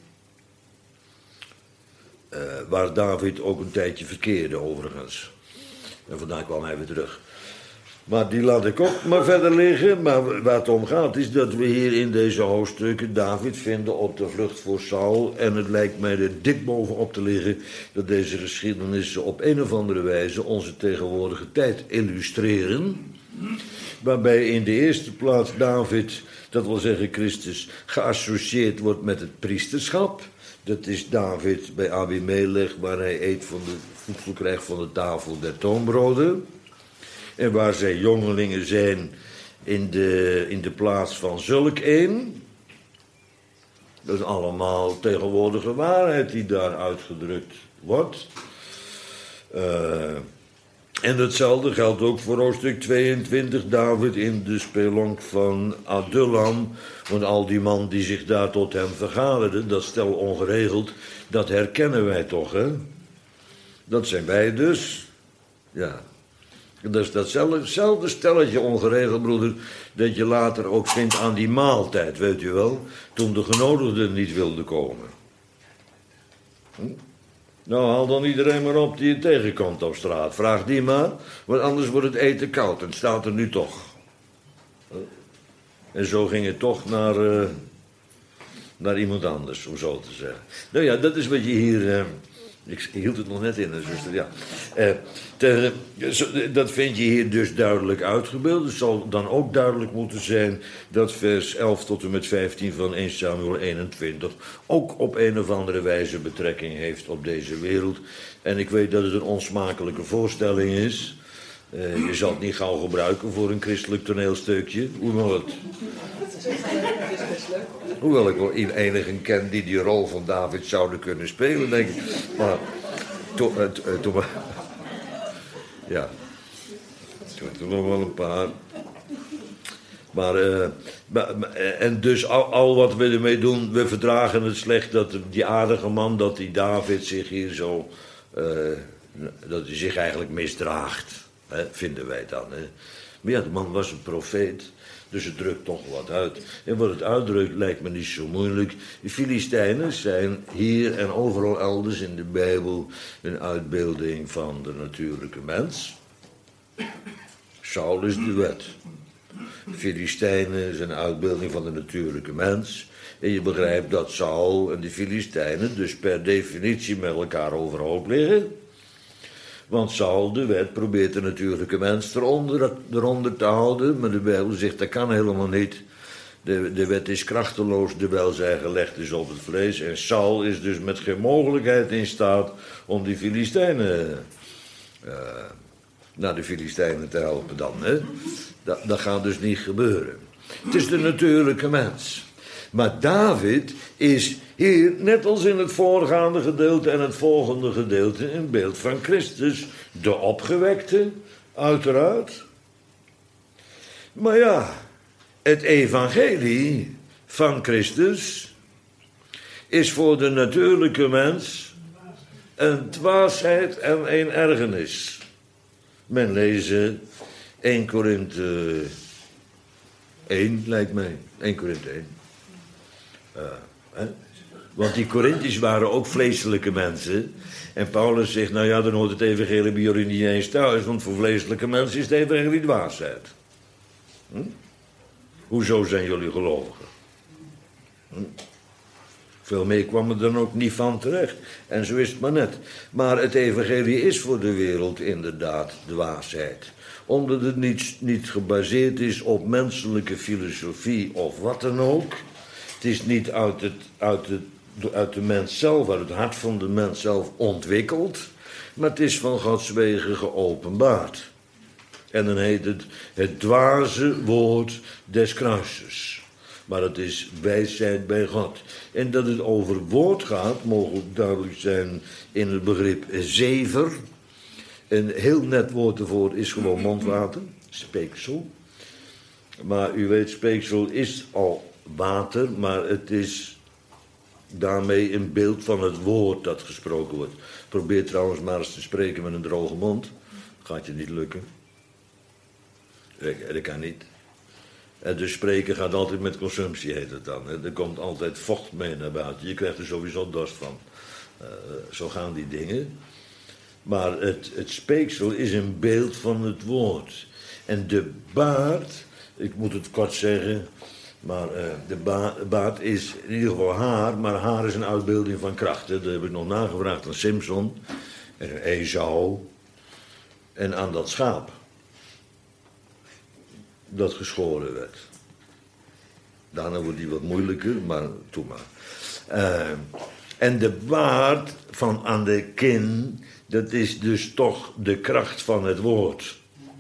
uh, waar David ook een tijdje verkeerde, overigens. En vandaar kwam hij weer terug. Maar die laat ik ook maar verder liggen. Maar waar het om gaat is dat we hier in deze hoofdstukken David vinden op de vlucht voor Saul. En het lijkt mij er dik bovenop te liggen dat deze geschiedenissen op een of andere wijze onze tegenwoordige tijd illustreren. Waarbij in de eerste plaats David, dat wil zeggen Christus, geassocieerd wordt met het priesterschap. Dat is David bij Abimelech, waar hij eet van de voedsel krijgt van de tafel der toonbroden. En waar zij jongelingen zijn in de, in de plaats van zulk een. Dat is allemaal tegenwoordige waarheid die daar uitgedrukt wordt. Uh, en hetzelfde geldt ook voor hoofdstuk tweeëntwintig, David in de spelonk van Adullam. Want al die man die zich daar tot hem vergaderden, dat stel ongeregeld, dat herkennen wij toch, hè? Dat zijn wij dus. Ja. Dat is datzelfde stelletje ongeregeld, broeder, dat je later ook vindt aan die maaltijd, weet je wel, toen de genodigden niet wilden komen. Hm? Nou, haal dan iedereen maar op die je tegenkomt op straat. Vraag die maar, want anders wordt het eten koud en het staat er nu toch. En zo ging het toch naar, uh, naar iemand anders, om zo te zeggen. Nou ja, dat is wat je hier... Uh, ik hield het nog net in, zuster, ja. Uh, te, dat vind je hier dus duidelijk uitgebeeld. Het zal dan ook duidelijk moeten zijn dat vers elf tot en met vijftien van eerste Samuel eenentwintig... ook op een of andere wijze betrekking heeft op deze wereld. En ik weet dat het een onsmakelijke voorstelling is... Uh, je zal het niet gauw gebruiken voor een christelijk toneelstukje. Hoewel het... Hoewel ik wel enigen ken die die rol van David zouden kunnen spelen, denk ik. Maar... Toen... Uh, to, uh, ja. Toen nog wel een paar... Maar, uh, maar... En dus al, al wat we ermee doen, we verdragen het slecht dat die aardige man, dat die David zich hier zo... Uh, dat hij zich eigenlijk misdraagt. He, vinden wij dan. He. Maar ja, de man was een profeet, dus het drukt toch wat uit. En wat het uitdrukt lijkt me niet zo moeilijk. De Filistijnen zijn hier en overal elders in de Bijbel een uitbeelding van de natuurlijke mens. Saul is de wet. Filistijnen zijn een uitbeelding van de natuurlijke mens. En je begrijpt dat Saul en de Filistijnen dus per definitie met elkaar overhoop liggen. Want Saul, de wet, probeert de natuurlijke mens eronder, eronder te houden. Maar de Bijbel zegt, dat kan helemaal niet. De, de wet is krachteloos, terwijl zij gelegd is op het vlees. En Saul is dus met geen mogelijkheid in staat om die Filistijnen... Uh, naar de Filistijnen te helpen dan. Hè? Dat, dat gaat dus niet gebeuren. Het is de natuurlijke mens. Maar David is hier, net als in het voorgaande gedeelte en het volgende gedeelte, een beeld van Christus. De opgewekte, uiteraard. Maar ja, het evangelie van Christus is voor de natuurlijke mens een dwaasheid en een ergernis. Men lezen eerste Korinthe één, lijkt mij. eerste Korinthe één. Uh, hè? Want die Korinthiërs waren ook vleeselijke mensen. En Paulus zegt, nou ja, dan hoort het evangelie bij jullie niet eens thuis. Want voor vleeselijke mensen is het evangelie dwaasheid. Hm? Hoezo zijn jullie gelovigen? Hm? Veel meer kwam er dan ook niet van terecht. En zo is het maar net. Maar het evangelie is voor de wereld inderdaad dwaasheid. Omdat het niet, niet gebaseerd is op menselijke filosofie of wat dan ook. Het is niet uit, het, uit, het, uit de mens zelf, uit het hart van de mens zelf ontwikkeld. Maar het is van Gods wegen geopenbaard. En dan heet het het dwaze woord des kruises. Maar het is wijsheid bij God. En dat het over woord gaat, mogen duidelijk zijn in het begrip zever. Een heel net woord ervoor is gewoon mondwater, speeksel. Maar u weet, speeksel is al water, maar het is daarmee een beeld van het woord dat gesproken wordt. Probeer trouwens maar eens te spreken met een droge mond. Gaat je niet lukken. Dat kan niet. En dus spreken gaat altijd met consumptie, heet het dan. Er komt altijd vocht mee naar buiten. Je krijgt er sowieso dorst van. Uh, zo gaan die dingen. Maar het, het speeksel is een beeld van het woord. En de baard, ik moet het kort zeggen, maar uh, de ba- baard is in ieder geval haar, maar haar is een uitbeelding van kracht. Hè. Dat heb ik nog nagevraagd aan Simson en aan Esau en aan dat schaap dat geschoren werd. Daarna wordt die wat moeilijker, maar doe maar. Uh, en de baard van aan de kin, dat is dus toch de kracht van het woord.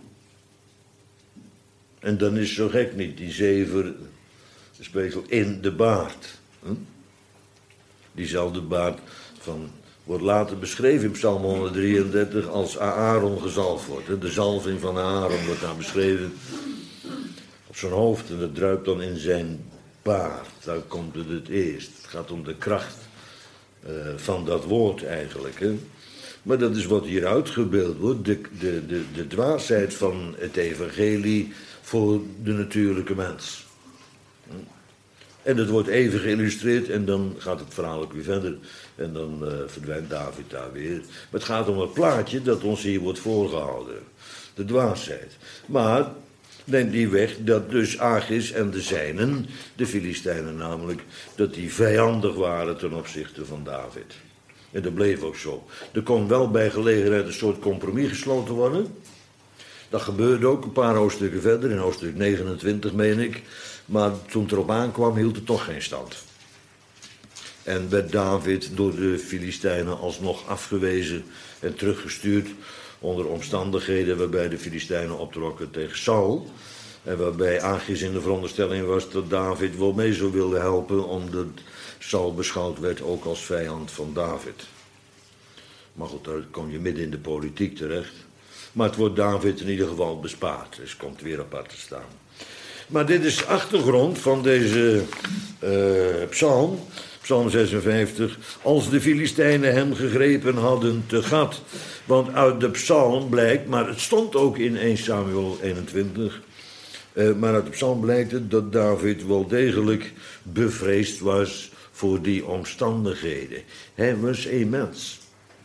En dan is zo gek niet, die zever, speeksel in de baard. Hm? Diezelfde baard van, wordt later beschreven in Psalm honderddrieëndertig als Aaron gezalfd wordt. Hè? De zalving van Aaron wordt daar beschreven op zijn hoofd en dat druipt dan in zijn baard. Daar komt het het eerst. Het gaat om de kracht uh, van dat woord eigenlijk. Hè? Maar dat is wat hier uitgebeeld wordt. De, de, de, de dwaasheid van het evangelie voor de natuurlijke mens. En dat wordt even geïllustreerd en dan gaat het verhaal ook weer verder. En dan uh, verdwijnt David daar weer. Maar het gaat om het plaatje dat ons hier wordt voorgehouden. De dwaasheid. Maar neemt die weg dat dus Achis en de zijnen, de Filistijnen namelijk, dat die vijandig waren ten opzichte van David. En dat bleef ook zo. Er kon wel bij gelegenheid een soort compromis gesloten worden. Dat gebeurde ook een paar hoofdstukken verder, in hoofdstuk negenentwintig meen ik. Maar toen het erop aankwam hield het toch geen stand. En werd David door de Filistijnen alsnog afgewezen en teruggestuurd onder omstandigheden waarbij de Filistijnen optrokken tegen Saul. En waarbij Achis in de veronderstelling was dat David wel mee zou willen helpen, omdat Saul beschouwd werd ook als vijand van David. Maar goed, daar kom je midden in de politiek terecht. Maar het wordt David in ieder geval bespaard, dus komt weer apart te staan. Maar dit is de achtergrond van deze uh, psalm, psalm zesenvijftig. Als de Filistijnen hem gegrepen hadden te gat. Want uit de psalm blijkt, maar het stond ook in eerste Samuel eenentwintig... Uh, maar uit de psalm blijkt het dat David wel degelijk bevreesd was voor die omstandigheden. Hij was een mens.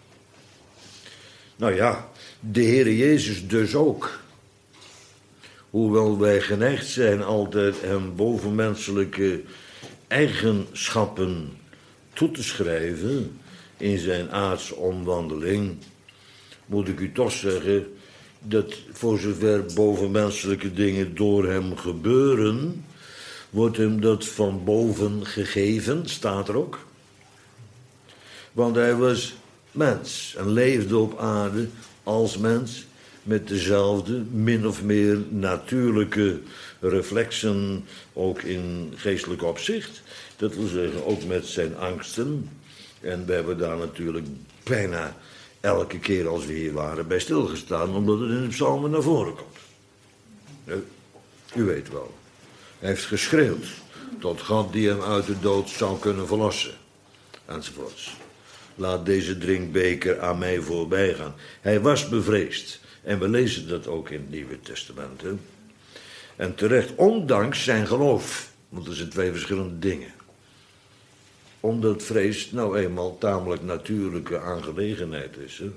Nou ja, de Heere Jezus dus ook. Hoewel wij geneigd zijn altijd hem bovenmenselijke eigenschappen toe te schrijven in zijn aardsomwandeling, moet ik u toch zeggen dat voor zover bovenmenselijke dingen door hem gebeuren, wordt hem dat van boven gegeven, staat er ook. Want hij was mens en leefde op aarde als mens met dezelfde, min of meer natuurlijke reflexen, ook in geestelijk opzicht. Dat wil zeggen, ook met zijn angsten. En we hebben daar natuurlijk bijna elke keer als we hier waren bij stilgestaan, omdat het in de psalmen naar voren komt. U weet wel. Hij heeft geschreeuwd tot God die hem uit de dood zou kunnen verlossen. Enzovoorts. Laat deze drinkbeker aan mij voorbij gaan. Hij was bevreesd. En we lezen dat ook in het Nieuwe Testament. Hè? En terecht, ondanks zijn geloof. Want er zijn twee verschillende dingen. Omdat vrees nou eenmaal tamelijk natuurlijke aangelegenheid is. Hè?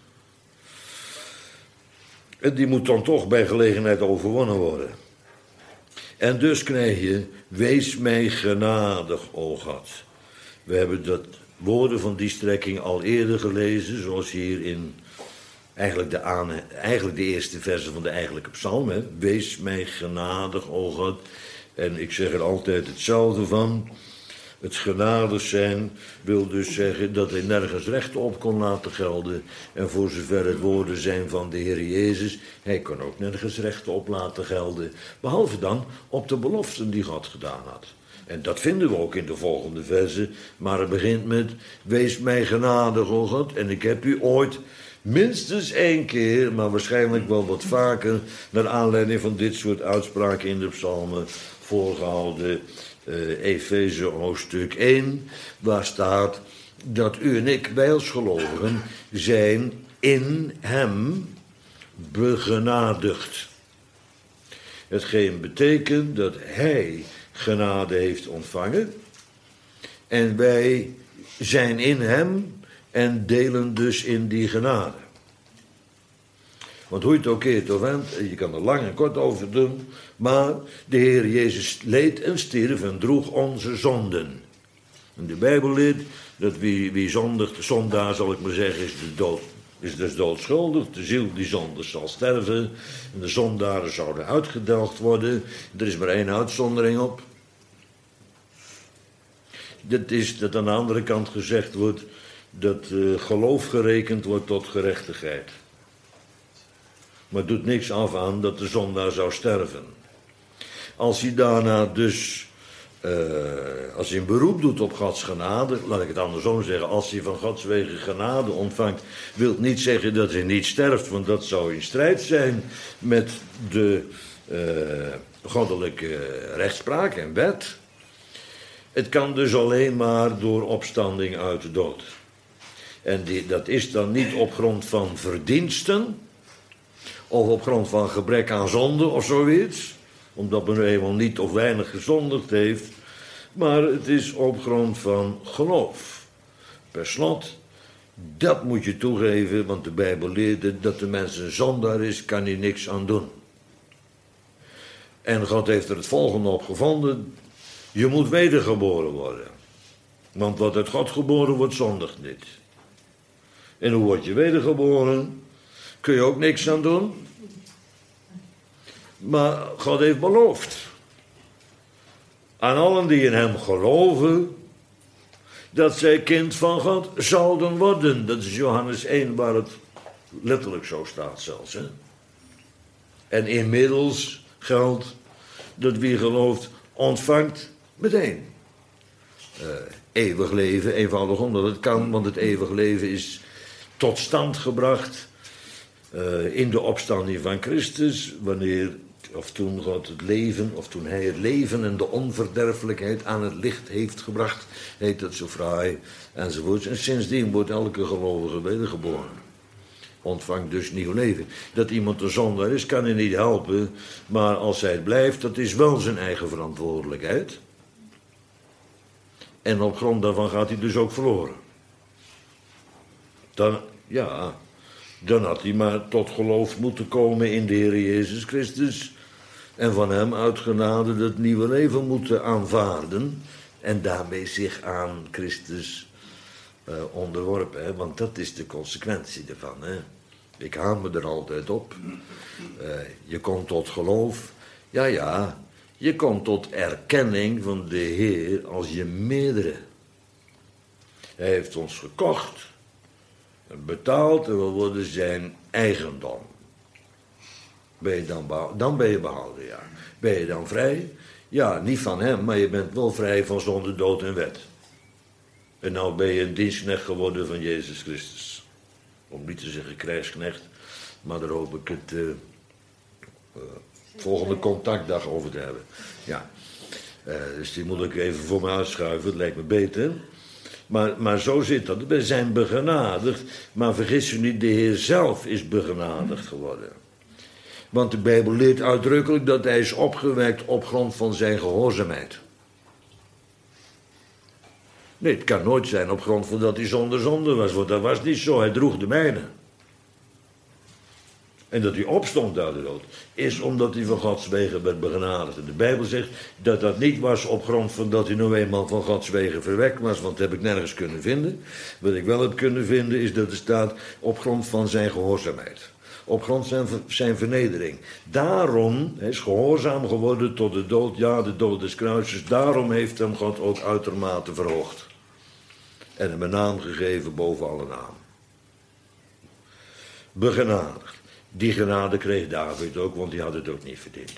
En die moet dan toch bij gelegenheid overwonnen worden. En dus krijg je, wees mij genadig, o God. We hebben dat woorden van die strekking al eerder gelezen, zoals hier in eigenlijk de, aan, eigenlijk de eerste verse van de eigenlijke psalm. Hè? Wees mij genadig, o God. En ik zeg er altijd hetzelfde van. Het genadig zijn wil dus zeggen dat hij nergens recht op kon laten gelden. En voor zover het woorden zijn van de Heer Jezus, hij kon ook nergens recht op laten gelden. Behalve dan op de beloften die God gedaan had. En dat vinden we ook in de volgende verse. Maar het begint met, wees mij genadig, o God. En ik heb u ooit minstens één keer, maar waarschijnlijk wel wat vaker, naar aanleiding van dit soort uitspraken in de psalmen voorgehouden. Uh, Efeze hoofdstuk één, waar staat dat u en ik, wij als gelovigen, zijn in hem begenadigd. Hetgeen betekent dat hij genade heeft ontvangen en wij zijn in hem en delen dus in die genade. Want hoe je het ook keert of wendt, je kan er lang en kort over doen, maar de Heer Jezus leed en stierf en droeg onze zonden. En de Bijbel leert dat wie, wie zondigt, zondaar zal ik maar zeggen, is, de dood, is dus doodschuldig. De ziel die zondigt zal sterven en de zondaren zouden uitgedelgd worden. Er is maar één uitzondering op. Dat is dat aan de andere kant gezegd wordt dat uh, geloof gerekend wordt tot gerechtigheid. Maar het doet niks af aan dat de zondaar zou sterven. Als hij daarna dus, uh, als hij een beroep doet op Gods genade, laat ik het andersom zeggen, als hij van Gods wegen genade ontvangt, wil het niet zeggen dat hij niet sterft, want dat zou in strijd zijn met de uh, goddelijke rechtspraak en wet. Het kan dus alleen maar door opstanding uit de dood. En die, dat is dan niet op grond van verdiensten, of op grond van gebrek aan zonde of zoiets, omdat men eenmaal niet of weinig gezondigd heeft, maar het is op grond van geloof. Per slot, dat moet je toegeven, want de Bijbel leert dat de mens een zondaar is, kan hij niks aan doen. En God heeft er het volgende op gevonden. Je moet wedergeboren worden. Want wat uit God geboren wordt, zondigt niet. En hoe word je wedergeboren? Kun je ook niks aan doen. Maar God heeft beloofd. Aan allen die in hem geloven, dat zij kind van God zouden worden. Dat is Johannes één, waar het letterlijk zo staat zelfs. Hè? En inmiddels geldt dat wie gelooft, ontvangt meteen. Uh, eeuwig leven, eenvoudig omdat het kan, want het eeuwig leven is tot stand gebracht uh, in de opstanding van Christus, wanneer, of toen God het leven, of toen hij het leven en de onverderfelijkheid aan het licht heeft gebracht, heet dat zo fraai, enzovoorts. En sindsdien wordt elke gelovige wedergeboren. Ontvangt dus nieuw leven. Dat iemand een zondaar is, kan hij niet helpen, maar als hij het blijft, dat is wel zijn eigen verantwoordelijkheid. En op grond daarvan gaat hij dus ook verloren. Dan, ja, dan had hij maar tot geloof moeten komen in de Heer Jezus Christus. En van hem uit genade het nieuwe leven moeten aanvaarden. En daarmee zich aan Christus uh, onderworpen. Hè? Want dat is de consequentie ervan. Hè? Ik hamer er altijd op. Uh, je komt tot geloof. Ja, ja. Je komt tot erkenning van de Heer als je meerdere. Hij heeft ons gekocht, betaald en we worden zijn eigendom. Ben je dan, behouden? Dan ben je behouden, ja. Ben je dan vrij? Ja, niet van hem, maar je bent wel vrij van zonde, dood en wet. En nou ben je een dienstknecht geworden van Jezus Christus. Om niet te zeggen krijgsknecht, maar daar hoop ik het uh, uh, volgende contactdag over te hebben. Ja, uh, dus die moet ik even voor me uitschuiven, het lijkt me beter. Maar, maar zo zit dat. We zijn begenadigd, maar vergis u niet, de Heer zelf is begenadigd geworden. Want de Bijbel leert uitdrukkelijk dat hij is opgewekt op grond van zijn gehoorzaamheid. Nee, het kan nooit zijn op grond van dat hij zonder zonde was, want dat was niet zo, hij droeg de mijne. En dat hij opstond uit de dood, is omdat hij van Gods wegen werd begenadigd. En de Bijbel zegt dat dat niet was op grond van dat hij nou eenmaal van Gods wegen verwekt was, want dat heb ik nergens kunnen vinden. Wat ik wel heb kunnen vinden is dat er staat op grond van zijn gehoorzaamheid. Op grond van zijn, zijn vernedering. Daarom, hij is gehoorzaam geworden tot de dood, ja, de dood des kruises. Daarom heeft hem God ook uitermate verhoogd. En hem een naam gegeven boven alle naam. Begenadigd. Die genade kreeg David ook, want die had het ook niet verdiend.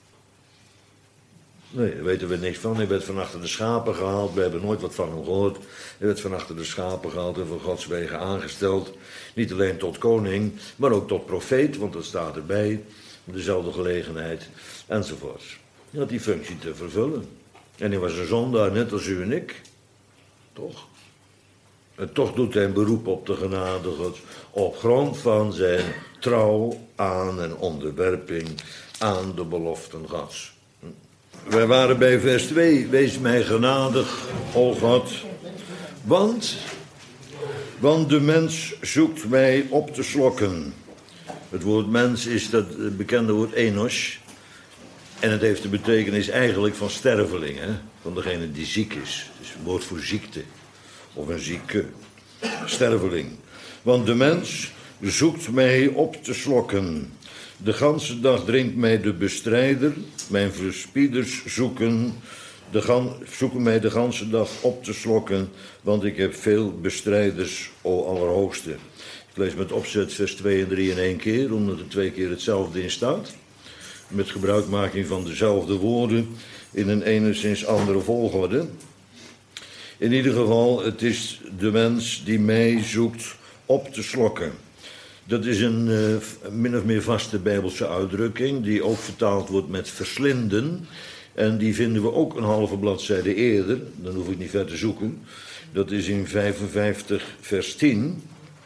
Nee, daar weten we niks van. Hij werd van achter de schapen gehaald. We hebben nooit wat van hem gehoord. Hij werd van achter de schapen gehaald en van Gods wegen aangesteld. Niet alleen tot koning, maar ook tot profeet, want dat staat erbij. Op dezelfde gelegenheid, enzovoorts. Hij had die functie te vervullen. En hij was een zondaar, net als u en ik. Toch? En toch doet hij een beroep op de genade Gods. Op grond van zijn trouw aan en onderwerping aan de beloften Gods. Wij waren bij vers twee. Wees mij genadig, o God. Want, want de mens zoekt mij op te slokken. Het woord mens is dat bekende woord enos. En het heeft de betekenis eigenlijk van sterveling. Hè? Van degene die ziek is. Het is een woord voor ziekte. Of een zieke. Sterveling. Want de mens zoekt mij op te slokken. De ganse dag dringt mij de bestrijder. Mijn verspieders zoeken, de gan, zoeken mij de ganse dag op te slokken. Want ik heb veel bestrijders, o Allerhoogste. Ik lees met opzet vers twee en drie in één keer, omdat er twee keer hetzelfde in staat. Met gebruikmaking van dezelfde woorden in een enigszins andere volgorde. In ieder geval, het is de mens die mij zoekt op te slokken. Dat is een uh, min of meer vaste Bijbelse uitdrukking, die ook vertaald wordt met verslinden. En die vinden we ook een halve bladzijde eerder, dan hoef ik niet ver te zoeken. Dat is in vijfenvijftig vers tien.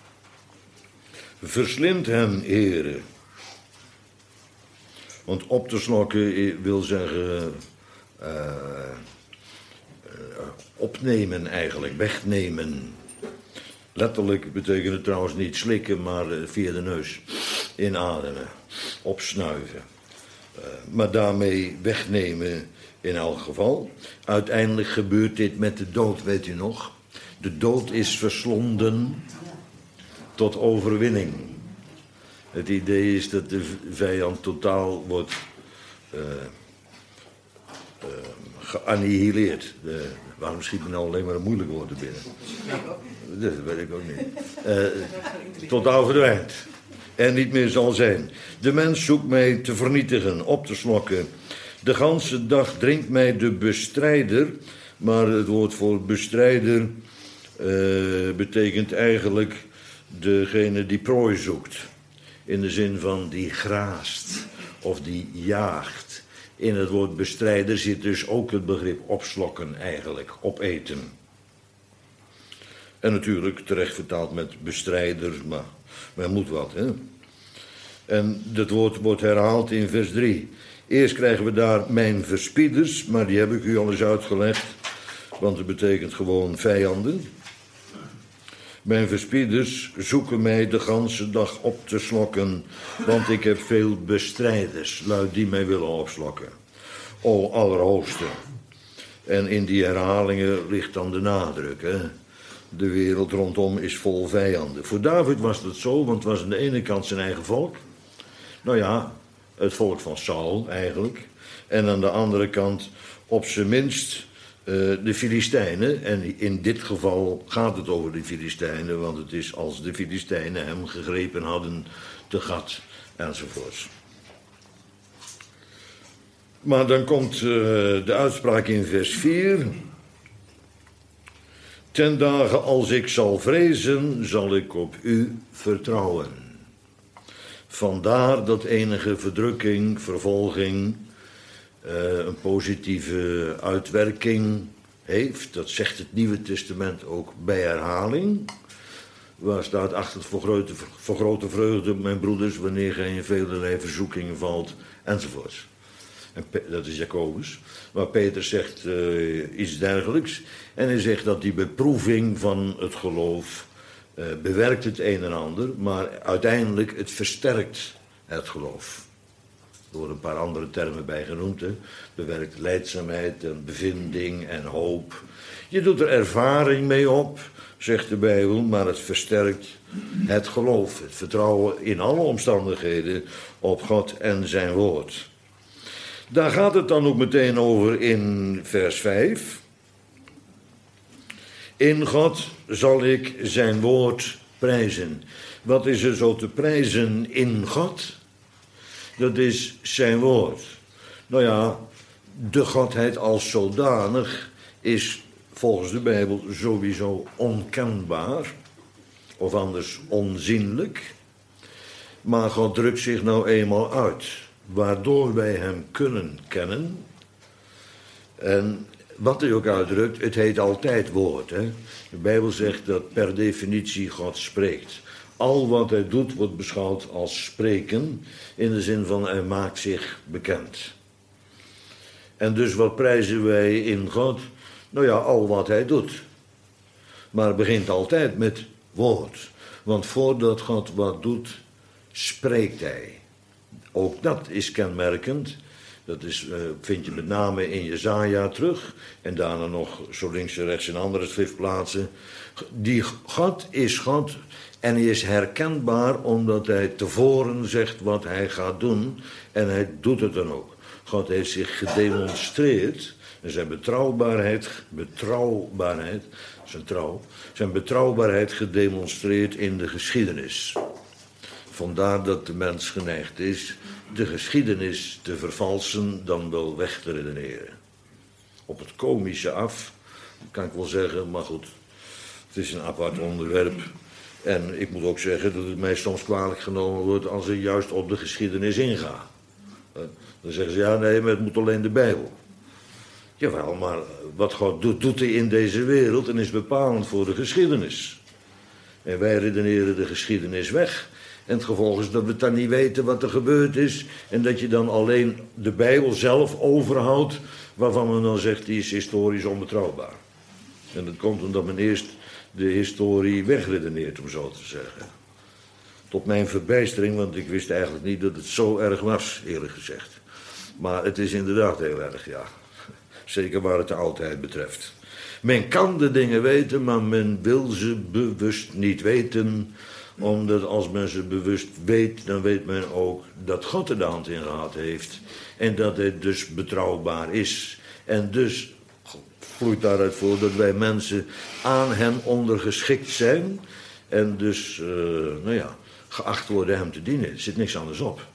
Verslind hem, Heere. Want op te slokken wil zeggen uh, uh, opnemen eigenlijk, wegnemen. Letterlijk betekent het trouwens niet slikken, maar via de neus inademen, opsnuiven. Uh, maar daarmee wegnemen in elk geval. Uiteindelijk gebeurt dit met de dood, weet u nog? De dood is verslonden tot overwinning. Het idee is dat de vijand totaal wordt uh, uh, geannihileerd. De, waarom schiet me nou alleen maar een moeilijk woord er binnen? Dat weet ik ook niet. Uh, totaal verdwijnt. En niet meer zal zijn. De mens zoekt mij te vernietigen, op te slokken. De ganse dag dringt mij de bestrijder. Maar het woord voor bestrijder uh, betekent eigenlijk degene die prooi zoekt. In de zin van die graast of die jaagt. In het woord bestrijder zit dus ook het begrip opslokken eigenlijk, opeten. En natuurlijk terecht vertaald met bestrijder, maar men moet wat, hè. En dat woord wordt herhaald in vers drie. Eerst krijgen we daar mijn verspieders, maar die heb ik u al eens uitgelegd, want het betekent gewoon vijanden. Mijn verspieders zoeken mij de ganse dag op te slokken, want ik heb veel bestrijders, lui die mij willen opslokken. O Allerhoogste. En in die herhalingen ligt dan de nadruk, hè. De wereld rondom is vol vijanden. Voor David was dat zo, want het was aan de ene kant zijn eigen volk. Nou ja, het volk van Saul eigenlijk. En aan de andere kant op zijn minst uh, de Filistijnen. En in dit geval gaat het over de Filistijnen, want het is als de Filistijnen hem gegrepen hadden te gat enzovoorts. Maar dan komt uh, de uitspraak in vers vier. Ten dagen als ik zal vrezen, zal ik op u vertrouwen. Vandaar dat enige verdrukking, vervolging, uh, een positieve uitwerking heeft. Dat zegt het Nieuwe Testament ook bij herhaling. Waar staat achter voor grote, voor grote vreugde, mijn broeders, wanneer gij in velerlei verzoekingen valt, enzovoorts. En dat is Jacobus. Maar Peter zegt uh, iets dergelijks. En hij zegt dat die beproeving van het geloof uh, bewerkt het een en ander, maar uiteindelijk het versterkt het geloof. Er worden een paar andere termen bij genoemd. Hè. Bewerkt lijdzaamheid en bevinding en hoop. Je doet er ervaring mee op, zegt de Bijbel, maar het versterkt het geloof. Het vertrouwen in alle omstandigheden op God en zijn woord. Daar gaat het dan ook meteen over in vers vijf. In God zal ik zijn woord prijzen. Wat is er zo te prijzen in God? Dat is zijn woord. Nou ja, de Godheid als zodanig is volgens de Bijbel sowieso onkenbaar. Of anders onzienlijk. Maar God drukt zich nou eenmaal uit. Waardoor wij hem kunnen kennen. En wat hij ook uitdrukt, het heet altijd woord. Hè? De Bijbel zegt dat per definitie God spreekt. Al wat hij doet wordt beschouwd als spreken. In de zin van hij maakt zich bekend. En dus wat prijzen wij in God? Nou ja, al wat hij doet. Maar het begint altijd met woord. Want voordat God wat doet, spreekt hij. Ook dat is kenmerkend. Dat is, uh, vind je met name in Jesaja terug. En daarna nog zo links en rechts in andere schriftplaatsen. Die God is God. En hij is herkenbaar omdat hij tevoren zegt wat hij gaat doen. En hij doet het dan ook. God heeft zich gedemonstreerd. En zijn betrouwbaarheid, betrouwbaarheid, zijn trouw, zijn betrouwbaarheid gedemonstreerd in de geschiedenis. Vandaar dat de mens geneigd is de geschiedenis te vervalsen dan wel weg te redeneren. Op het komische af, kan ik wel zeggen, maar goed, het is een apart onderwerp. En ik moet ook zeggen dat het mij soms kwalijk genomen wordt als ik juist op de geschiedenis inga. Dan zeggen ze, ja nee, maar het moet alleen de Bijbel. Jawel, maar wat God doet, doet hij in deze wereld en is bepalend voor de geschiedenis. En wij redeneren de geschiedenis weg. En het gevolg is dat we dan niet weten wat er gebeurd is. En dat je dan alleen de Bijbel zelf overhoudt, waarvan men dan zegt, die is historisch onbetrouwbaar. En dat komt omdat men eerst de historie wegredeneert, om zo te zeggen. Tot mijn verbijstering, want ik wist eigenlijk niet dat het zo erg was, eerlijk gezegd. Maar het is inderdaad heel erg, ja. Zeker waar het de oudheid betreft. Men kan de dingen weten, maar men wil ze bewust niet weten. Omdat als men ze bewust weet, dan weet men ook dat God er de hand in gehad heeft. En dat het dus betrouwbaar is. En dus vloeit daaruit voor dat wij mensen aan hem ondergeschikt zijn. En dus, uh, nou ja, geacht worden hem te dienen. Er zit niks anders op.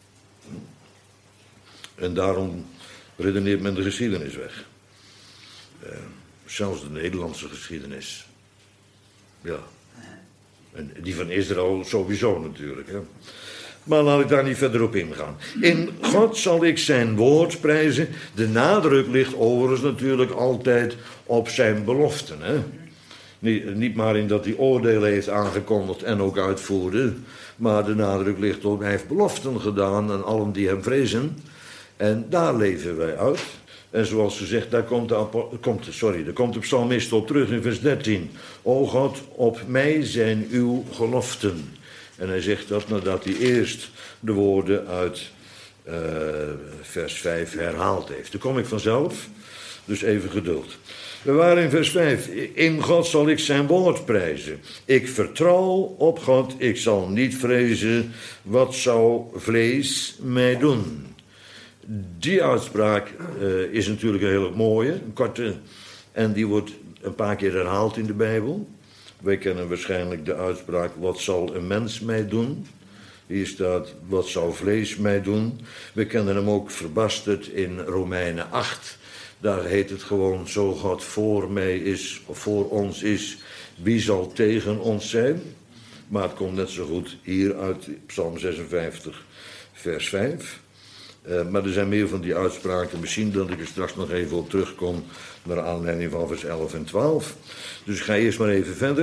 En daarom redeneert men de geschiedenis weg. Uh, zelfs de Nederlandse geschiedenis. Ja. En die van Israël sowieso natuurlijk. Hè. Maar laat ik daar niet verder op ingaan. In God zal ik zijn woord prijzen. De nadruk ligt overigens natuurlijk altijd op zijn beloften. Hè. Niet, niet maar in dat hij oordelen heeft aangekondigd en ook uitvoerde. Maar de nadruk ligt op, hij heeft beloften gedaan aan allen die hem vrezen. En daar leven wij uit. En zoals gezegd, daar komt de, komt, sorry, daar komt de psalmist op terug in vers dertien. O God, op mij zijn uw geloften. En hij zegt dat nadat hij eerst de woorden uit uh, vers vijf herhaald heeft. Daar kom ik vanzelf, dus even geduld. We waren in vers vijf. In God zal ik zijn woord prijzen. Ik vertrouw op God, ik zal niet vrezen. Wat zou vlees mij doen? Die uitspraak uh, is natuurlijk een hele mooie, een korte, en die wordt een paar keer herhaald in de Bijbel. Wij kennen waarschijnlijk de uitspraak, wat zal een mens mij doen? Hier staat, wat zou vlees mij doen? We kennen hem ook verbasterd in Romeinen acht. Daar heet het gewoon, zo God voor mij is, of voor ons is, wie zal tegen ons zijn? Maar het komt net zo goed hier uit Psalm zesenvijftig, vers vijf. Uh, maar er zijn meer van die uitspraken. Misschien dat ik er straks nog even op terugkom naar aanleiding van vers elf en twaalf. Dus ik ga eerst maar even verder.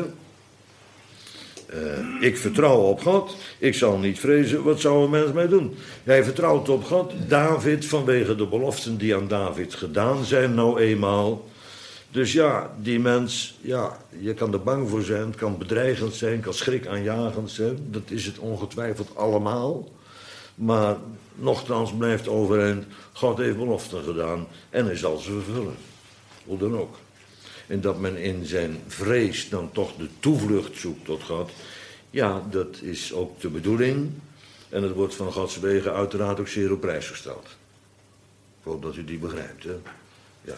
Uh, ik vertrouw op God. Ik zal niet vrezen. Wat zou een mens mij doen? Hij vertrouwt op God. David, vanwege de beloften die aan David gedaan zijn nou eenmaal. Dus ja, die mens, ja, je kan er bang voor zijn. Het kan bedreigend zijn, het kan schrikaanjagend zijn. Dat is het ongetwijfeld allemaal. Maar nochtans blijft overeind, God heeft beloften gedaan en hij zal ze vervullen. Hoe dan ook. En dat men in zijn vrees dan toch de toevlucht zoekt tot God, ja, dat is ook de bedoeling. En het wordt van Gods wegen uiteraard ook zeer op prijs gesteld. Ik hoop dat u die begrijpt, hè. Ja.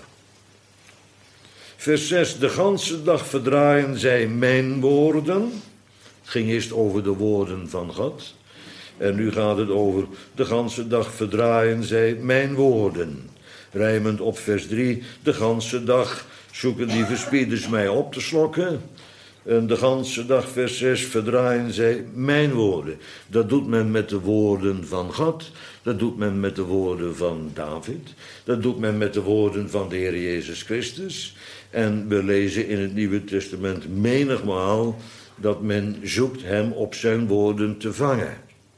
Vers zes, de ganse dag verdraaien zij mijn woorden. Het ging eerst over de woorden van God. En nu gaat het over, de ganse dag verdraaien zij mijn woorden. Rijmend op vers drie, de ganse dag zoeken die verspieders mij op te slokken. En de ganse dag, vers zes, verdraaien zij mijn woorden. Dat doet men met de woorden van God. Dat doet men met de woorden van David. Dat doet men met de woorden van de Heer Jezus Christus. En we lezen in het Nieuwe Testament menigmaal dat men zoekt hem op zijn woorden te vangen.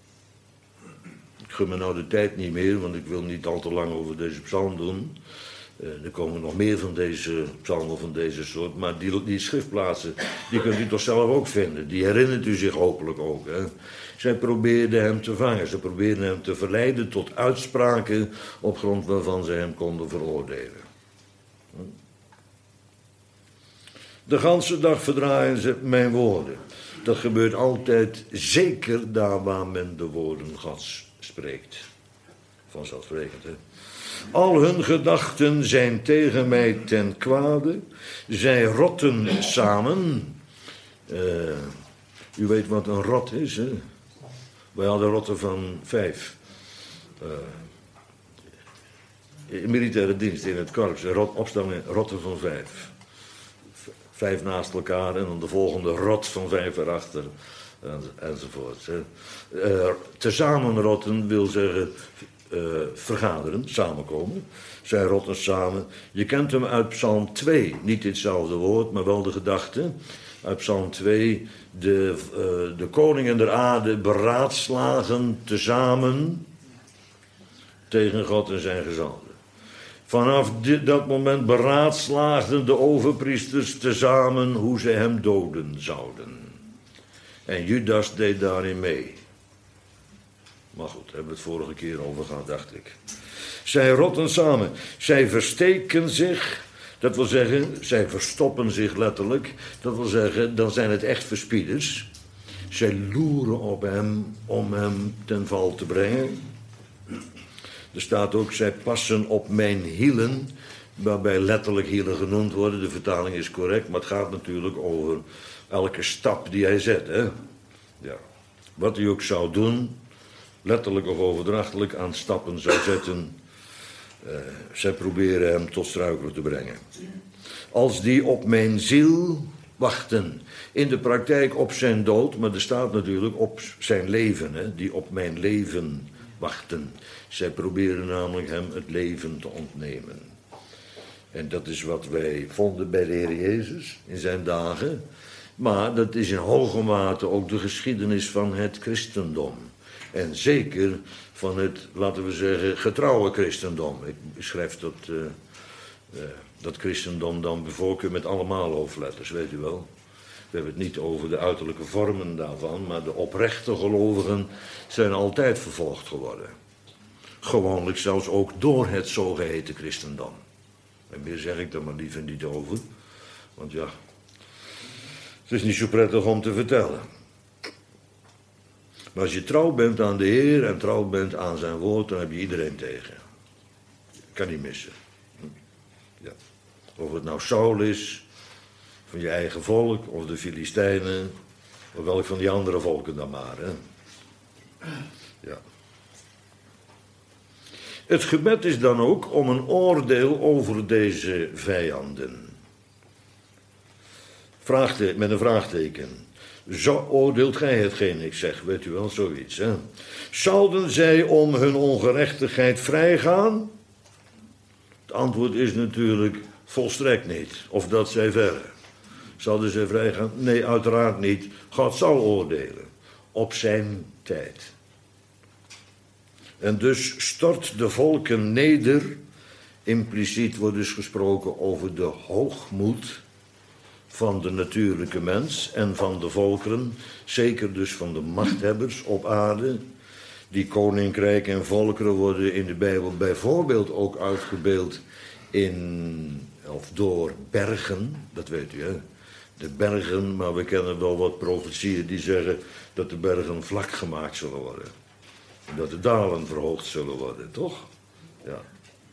Ik gun me nou de tijd niet meer, want ik wil niet al te lang over deze psalm doen. Uh, er komen nog meer van deze psalmen van deze soort. Maar die, die schriftplaatsen, die kunt u toch zelf ook vinden. Die herinnert u zich hopelijk ook. Hè? Zij probeerden hem te vangen. Ze probeerden hem te verleiden tot uitspraken op grond waarvan ze hem konden veroordelen. De ganse dag verdraaien ze mijn woorden. Dat gebeurt altijd, zeker daar waar men de woorden Gods spreekt. Vanzelfsprekend, hè. Al hun gedachten zijn tegen mij ten kwade. Zij rotten samen. Uh, u weet wat een rot is, hè? Wij hadden rotten van vijf. Uh, in militaire dienst in het korps. Rot, opstelling rotten van vijf. Vijf naast elkaar en dan de volgende rot van vijf erachter. En, enzovoort. Uh, tezamen rotten wil zeggen uh, vergaderen, samenkomen. Zij rotten samen. Je kent hem uit Psalm twee. Niet ditzelfde woord, maar wel de gedachte. Uit Psalm twee. De, uh, de koningen der aarde beraadslagen tezamen tegen God en zijn gezalden. Vanaf dit, dat moment beraadslaagden de overpriesters tezamen hoe ze hem doden zouden. En Judas deed daarin mee. Maar goed, daar hebben we het vorige keer over gehad, dacht ik. Zij rotten samen. Zij versteken zich. Dat wil zeggen, zij verstoppen zich letterlijk. Dat wil zeggen, dan zijn het echt verspieders. Zij loeren op hem om hem ten val te brengen. Er staat ook, zij passen op mijn hielen, waarbij letterlijk hielen genoemd worden. De vertaling is correct, maar het gaat natuurlijk over elke stap die hij zet. Hè? Ja. Wat hij ook zou doen, letterlijk of overdrachtelijk aan stappen zou zetten. Uh, zij proberen hem tot struikelen te brengen. Als die op mijn ziel wachten. In de praktijk op zijn dood, maar er staat natuurlijk op zijn leven. Hè? Die op mijn leven wachten. Zij proberen namelijk hem het leven te ontnemen. En dat is wat wij vonden bij de Heer Jezus in zijn dagen. Maar dat is in hoge mate ook de geschiedenis van het christendom. En zeker van het, laten we zeggen, getrouwe christendom. Ik beschrijf dat, uh, uh, dat christendom dan bevolken met allemaal hoofdletters, weet u wel. We hebben het niet over de uiterlijke vormen daarvan, maar de oprechte gelovigen zijn altijd vervolgd geworden. Gewoonlijk zelfs ook door het zogeheten christendom. En meer zeg ik er maar liever niet over. Want ja, het is niet zo prettig om te vertellen. Maar als je trouw bent aan de Heer en trouw bent aan zijn woord, dan heb je iedereen tegen. Kan niet missen. Ja. Of het nou Saul is, van je eigen volk, of de Filistijnen, of welk van die andere volken dan maar. Hè? Ja. Het gebed is dan ook om een oordeel over deze vijanden. Vraagte- met een vraagteken. Zo oordeelt gij hetgeen ik zeg, weet u wel, zoiets. Hè? Zouden zij om hun ongerechtigheid vrijgaan? Het antwoord is natuurlijk volstrekt niet. Of dat zij verre. Zouden zij vrijgaan? Nee, uiteraard niet. God zal oordelen. Op zijn tijd. En dus stort de volken neder. Impliciet wordt dus gesproken over de hoogmoed van de natuurlijke mens en van de volkeren. Zeker dus van de machthebbers op aarde. Die koninkrijken en volkeren worden in de Bijbel bijvoorbeeld ook uitgebeeld in, of door bergen. Dat weet u, hè. De bergen, maar we kennen wel wat profetieën die zeggen dat de bergen vlak gemaakt zullen worden. En dat de dalen verhoogd zullen worden, toch? Ja.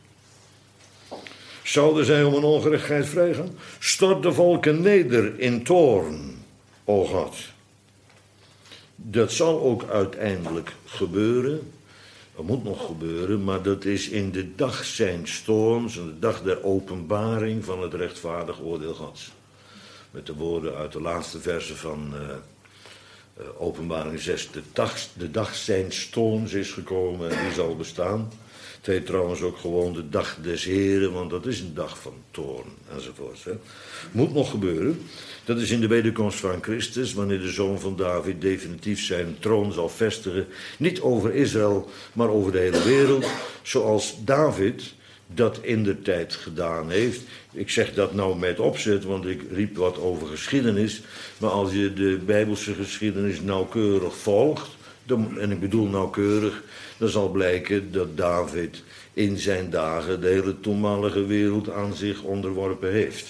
Zouden zij om een ongerechtigheid vrijgaan? Stort de volken neder in toorn, o God. Dat zal ook uiteindelijk gebeuren. Dat moet nog gebeuren, maar dat is in de dag zijn storms, in de dag der openbaring van het rechtvaardig oordeel Gods. Met de woorden uit de laatste verse van uh, uh, Openbaring zes. De dag, de dag zijn storms is gekomen en die zal bestaan. Het heet trouwens ook gewoon de dag des Heren, want dat is een dag van toorn enzovoort. Hè. Moet nog gebeuren. Dat is in de wederkomst van Christus, wanneer de zoon van David definitief zijn troon zal vestigen. Niet over Israël, maar over de hele wereld. Zoals David dat in de tijd gedaan heeft. Ik zeg dat nou met opzet, want ik riep wat over geschiedenis. Maar als je de Bijbelse geschiedenis nauwkeurig volgt, dan, en ik bedoel nauwkeurig, dan zal blijken dat David in zijn dagen de hele toenmalige wereld aan zich onderworpen heeft.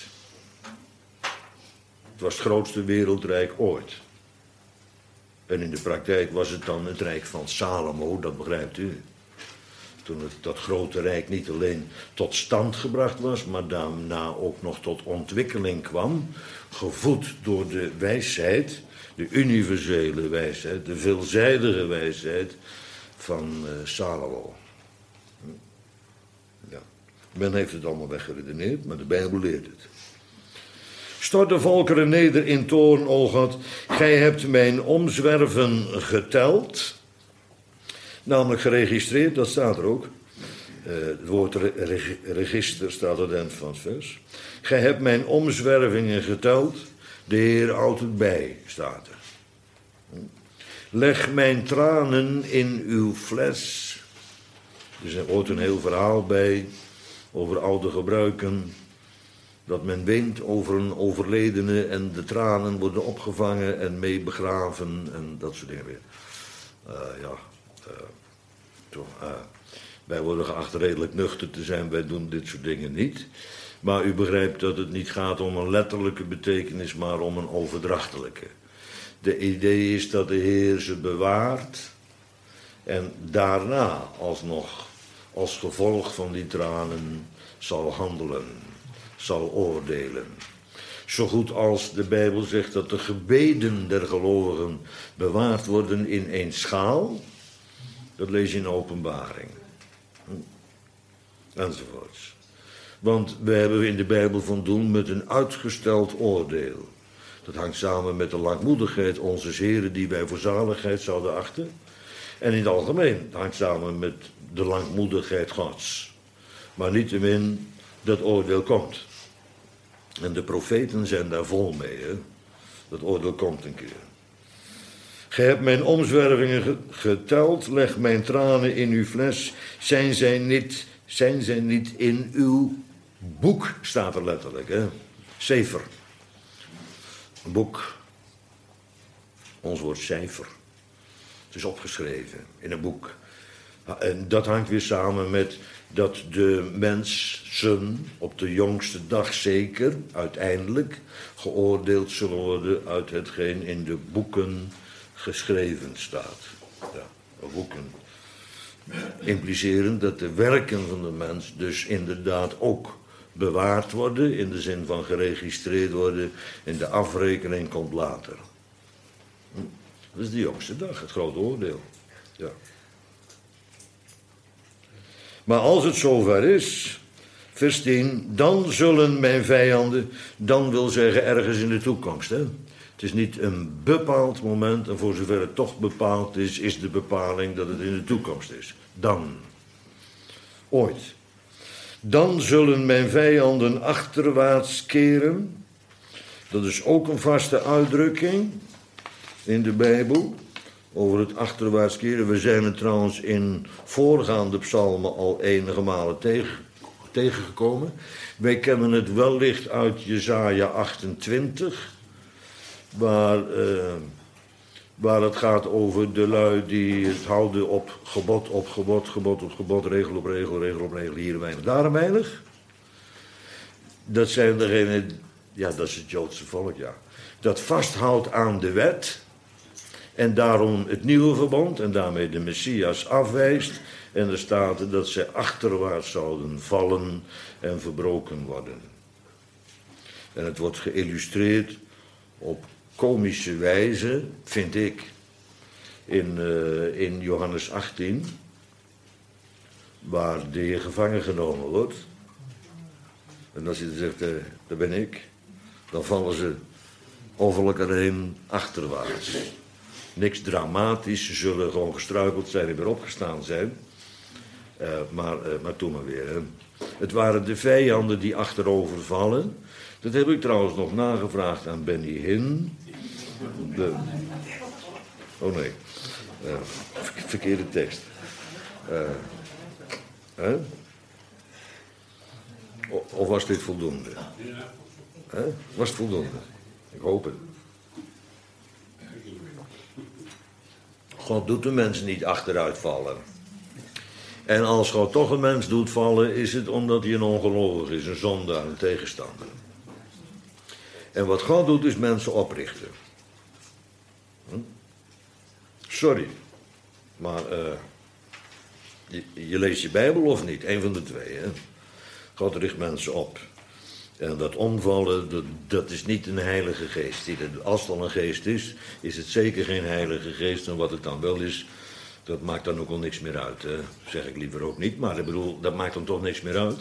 Het was het grootste wereldrijk ooit. En in de praktijk was het dan het rijk van Salomo, dat begrijpt u. Toen het, dat grote rijk niet alleen tot stand gebracht was, maar daarna ook nog tot ontwikkeling kwam. Gevoed door de wijsheid, de universele wijsheid, de veelzijdige wijsheid van uh, Salomo. Ja. Men heeft het allemaal weggeredeneerd, maar de Bijbel leert het. Stort de volkeren neder in toorn, o God. Gij hebt mijn omzwerven geteld. Namelijk geregistreerd, dat staat er ook. Uh, het woord re- register staat aan het eind van het vers. Gij hebt mijn omzwervingen geteld. De Heer houdt het bij, staat er. Leg mijn tranen in uw fles. Er is ooit een heel verhaal bij over oude gebruiken. Dat men weent over een overledene en de tranen worden opgevangen en mee begraven en dat soort dingen weer. Uh, ja, uh, toch, uh, Wij worden geacht redelijk nuchter te zijn, wij doen dit soort dingen niet. Maar u begrijpt dat het niet gaat om een letterlijke betekenis, maar om een overdrachtelijke. De idee is dat de Heer ze bewaart en daarna alsnog als gevolg van die tranen zal handelen, zal oordelen. Zo goed als de Bijbel zegt dat de gebeden der gelovigen bewaard worden in één schaal, dat lees je in Openbaring. Enzovoorts. Want we hebben in de Bijbel van doen met een uitgesteld oordeel. Dat hangt samen met de langmoedigheid onze Heren die wij voor zaligheid zouden achten. En in het algemeen het hangt samen met de langmoedigheid Gods. Maar niettemin, dat oordeel komt. En de profeten zijn daar vol mee. Hè? Dat oordeel komt een keer. Gij hebt mijn omzwervingen geteld, leg mijn tranen in uw fles. Zijn zij niet, zijn zij niet in uw boek, staat er letterlijk. Hè? Sefer. Een boek. Ons woord cijfer. Het is opgeschreven in een boek. En dat hangt weer samen met dat de mensen op de jongste dag zeker, uiteindelijk, geoordeeld zullen worden uit hetgeen in de boeken geschreven staat. Ja, boeken. Implicerend dat de werken van de mens dus inderdaad ook bewaard worden, in de zin van geregistreerd worden, en de afrekening komt later. Dat is de jongste dag, het grote oordeel. Ja. Maar als het zover is, vers tien, dan zullen mijn vijanden, dan wil zeggen ergens in de toekomst. Hè? Het is niet een bepaald moment, en voor zover het toch bepaald is, is de bepaling dat het in de toekomst is. Dan. Ooit. Dan zullen mijn vijanden achterwaarts keren. Dat is ook een vaste uitdrukking in de Bijbel. Over het achterwaarts keren. We zijn het trouwens in voorgaande psalmen al enige malen tegen, tegengekomen. Wij kennen het wellicht uit Jesaja achtentwintig. Waar, uh, waar het gaat over de lui die het houden op gebod op gebod, gebod op gebod, regel op regel, regel op regel, hier weinig, daar weinig. Dat zijn degenen, ja, dat is het Joodse volk, ja. Dat vasthoudt aan de wet. En daarom het nieuwe verbond en daarmee de Messias afwijst. En er staat dat zij achterwaarts zouden vallen en verbroken worden. En het wordt geïllustreerd op komische wijze, vind ik, in, uh, in Johannes achttien. Waar de Heer gevangen genomen wordt. En als hij zegt, uh, daar ben ik. Dan vallen ze over elkaar heen achterwaarts. Niks dramatisch, ze zullen gewoon gestruikeld zijn en weer opgestaan zijn. Uh, maar, uh, maar toen maar weer. Hè. Het waren de vijanden die achterover vallen. Dat heb ik trouwens nog nagevraagd aan Benny Hinn. De... Oh nee, uh, verkeerde tekst. Uh, hè? Of was dit voldoende? Hè? Was het voldoende? Ik hoop het. God doet de mensen niet achteruit vallen. En als God toch een mens doet vallen, is het omdat hij een ongelovig is, een zondaar, een tegenstander. En wat God doet, is mensen oprichten. Hm? Sorry, maar uh, je, je leest je Bijbel of niet? Eén van de twee, hè? God richt mensen op. En dat omvallen, dat, dat is niet een heilige geest. Als het al een geest is, is het zeker geen heilige geest. En wat het dan wel is, dat maakt dan ook al niks meer uit. Hè? Zeg ik liever ook niet, maar ik bedoel, dat maakt dan toch niks meer uit.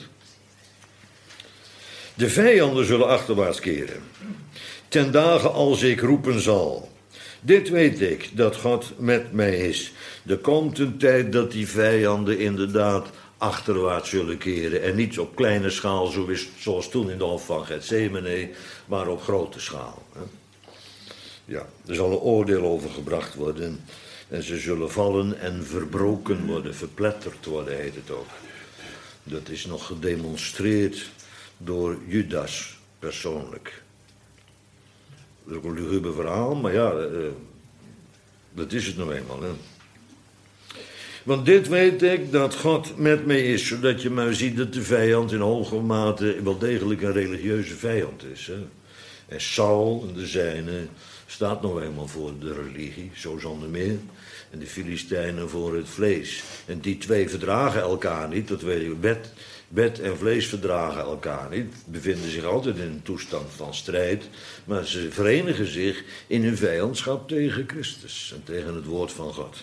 De vijanden zullen achterwaarts keren. Ten dagen als ik roepen zal. Dit weet ik, dat God met mij is. Er komt een tijd dat die vijanden inderdaad achterwaarts zullen keren. En niet op kleine schaal, zoals toen in de hof van Getsemane, maar op grote schaal. Ja, er zal een oordeel over gebracht worden. En ze zullen vallen en verbroken worden, verpletterd worden, heet het ook. Dat is nog gedemonstreerd door Judas persoonlijk. Dat is ook een luguber verhaal, maar ja, uh, dat is het nou eenmaal. Hè. Want dit weet ik, dat God met mij is, zodat je maar ziet dat de vijand in hoge mate wel degelijk een religieuze vijand is. Hè? En Saul, de zijne, staat nog eenmaal voor de religie, zo zonder meer. En de Filistijnen voor het vlees. En die twee verdragen elkaar niet, dat weet ik. Wet, wet en vlees verdragen elkaar niet. Bevinden zich altijd in een toestand van strijd. Maar ze verenigen zich in hun vijandschap tegen Christus en tegen het woord van God.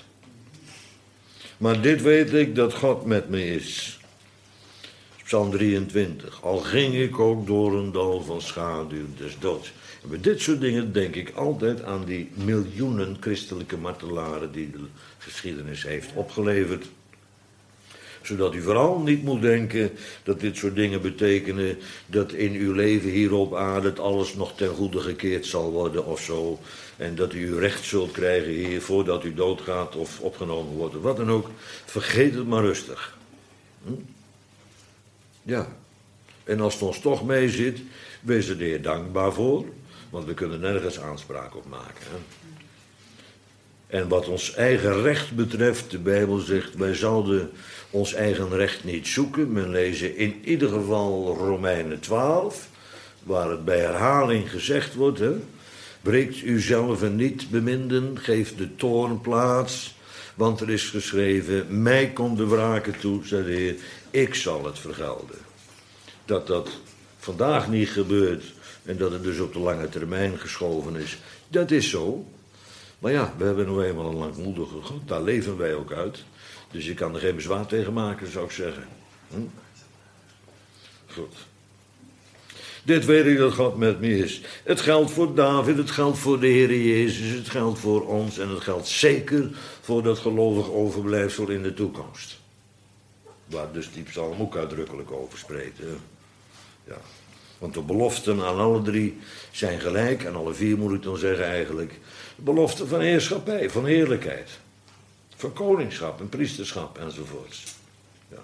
Maar dit weet ik, dat God met me is. Psalm drieëntwintig. Al ging ik ook door een dal van schaduw des doods. En bij dit soort dingen denk ik altijd aan die miljoenen christelijke martelaren die de geschiedenis heeft opgeleverd. Zodat u vooral niet moet denken dat dit soort dingen betekenen dat in uw leven hier op aarde het alles nog ten goede gekeerd zal worden of zo. En dat u uw recht zult krijgen hier voordat u doodgaat of opgenomen wordt of wat dan ook. Vergeet het maar rustig. Hm? Ja. En als het ons toch mee zit, wees er de Heer dankbaar voor. Want we kunnen nergens aanspraak op maken. Hè? En wat ons eigen recht betreft, de Bijbel zegt, wij zouden ons eigen recht niet zoeken. Men lezen in ieder geval Romeinen twaalf, waar het bij herhaling gezegd wordt, hè? Breekt u zelf niet, beminden, geef de toorn plaats. Want er is geschreven, mij komt de wraken toe, zei de Heer, ik zal het vergelden. Dat dat vandaag niet gebeurt en dat het dus op de lange termijn geschoven is, dat is zo. Maar ja, we hebben nog eenmaal een langmoedige God, daar leven wij ook uit. Dus je kan er geen bezwaar tegen maken, zou ik zeggen. Hm? Goed. Dit weet ik dat God met me is. Het geldt voor David, het geldt voor de Heer Jezus, het geldt voor ons en het geldt zeker voor dat gelovig overblijfsel in de toekomst. Waar dus die psalm ook uitdrukkelijk over spreekt. Hè? Ja. Want de beloften aan alle drie zijn gelijk, en alle vier moet ik dan zeggen eigenlijk. De beloften van heerschappij, van heerlijkheid, van koningschap en priesterschap enzovoorts. Ja.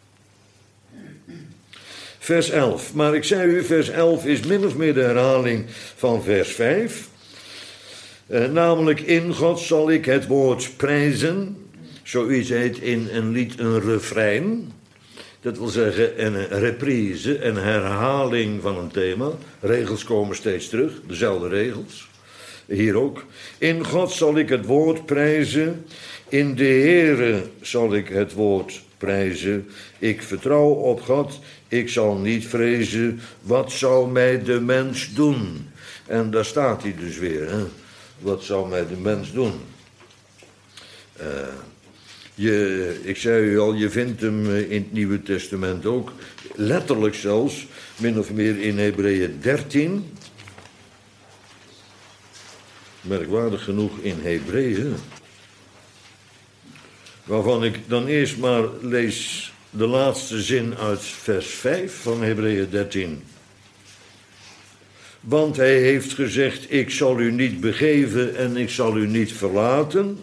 Vers elf. Maar ik zei u, vers elf is min of meer de herhaling van vers vijf. Eh, namelijk, in God zal ik het woord prijzen. Zoiets heet in een lied een refrein. Dat wil zeggen een reprise, een herhaling van een thema. Regels komen steeds terug, dezelfde regels. Hier ook. In God zal ik het woord prijzen. In de Heere zal ik het woord prijzen. Ik vertrouw op God. Ik zal niet vrezen. Wat zal mij de mens doen? En daar staat hij dus weer. Hè? Wat zal mij de mens doen? Uh, je, ik zei u al, je vindt hem in het Nieuwe Testament ook. Letterlijk zelfs, min of meer in Hebreeën dertien. Merkwaardig genoeg in Hebreeën. Waarvan ik dan eerst maar lees de laatste zin uit vers vijf van Hebreeën dertien. Want hij heeft gezegd, ik zal u niet begeven en ik zal u niet verlaten.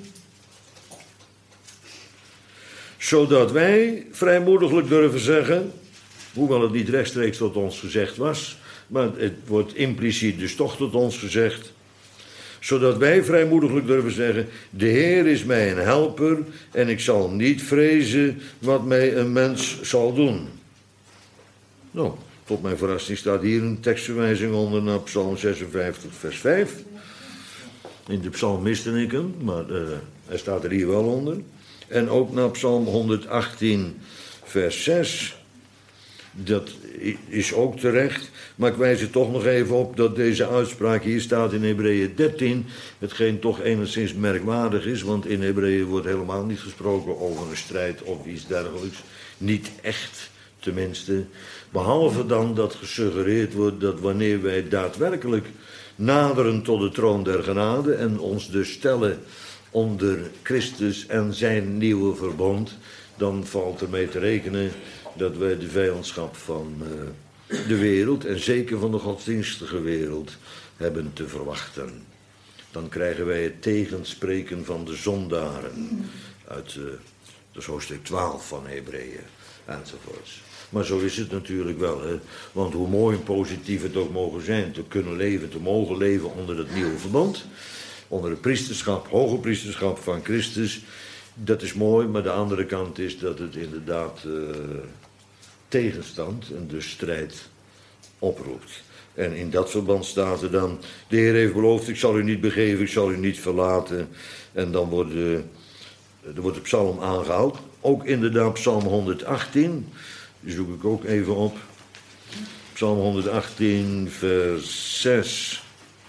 Zodat wij vrijmoediglijk durven zeggen, hoewel het niet rechtstreeks tot ons gezegd was, maar het wordt impliciet dus toch tot ons gezegd. Zodat wij vrijmoediglijk durven zeggen, de Heer is mij een helper en ik zal niet vrezen wat mij een mens zal doen. Nou, tot mijn verrassing staat hier een tekstverwijzing onder naar Psalm zesenvijftig vers vijf. In de psalm miste ik hem, maar uh, hij staat er hier wel onder. En ook naar Psalm honderdachttien vers zes. Dat is ook terecht. Maar ik wijs er toch nog even op dat deze uitspraak hier staat in Hebreeën dertien. Hetgeen toch enigszins merkwaardig is. Want in Hebreeën wordt helemaal niet gesproken over een strijd of iets dergelijks. Niet echt, tenminste. Behalve dan dat gesuggereerd wordt dat wanneer wij daadwerkelijk naderen tot de troon der genade en ons dus stellen onder Christus en zijn nieuwe verbond, dan valt ermee te rekenen dat wij de vijandschap van uh, de wereld en zeker van de godsdienstige wereld hebben te verwachten. Dan krijgen wij het tegenspreken van de zondaren uit uh, dus hoofdstuk twaalf van Hebreeën enzovoorts. Maar zo is het natuurlijk wel, hè? Want hoe mooi en positief het ook mogen zijn, te kunnen leven, te mogen leven onder het nieuwe verbond, onder het priesterschap, hoge priesterschap van Christus, Dat is mooi, maar de andere kant is dat het inderdaad uh, tegenstand en dus strijd oproept. En in dat verband staat er dan, de Heer heeft beloofd, ik zal u niet begeven, ik zal u niet verlaten. En dan wordt de, er wordt de psalm aangehaald. Ook inderdaad psalm honderdachttien, die zoek ik ook even op. Psalm honderdachttien, vers zes.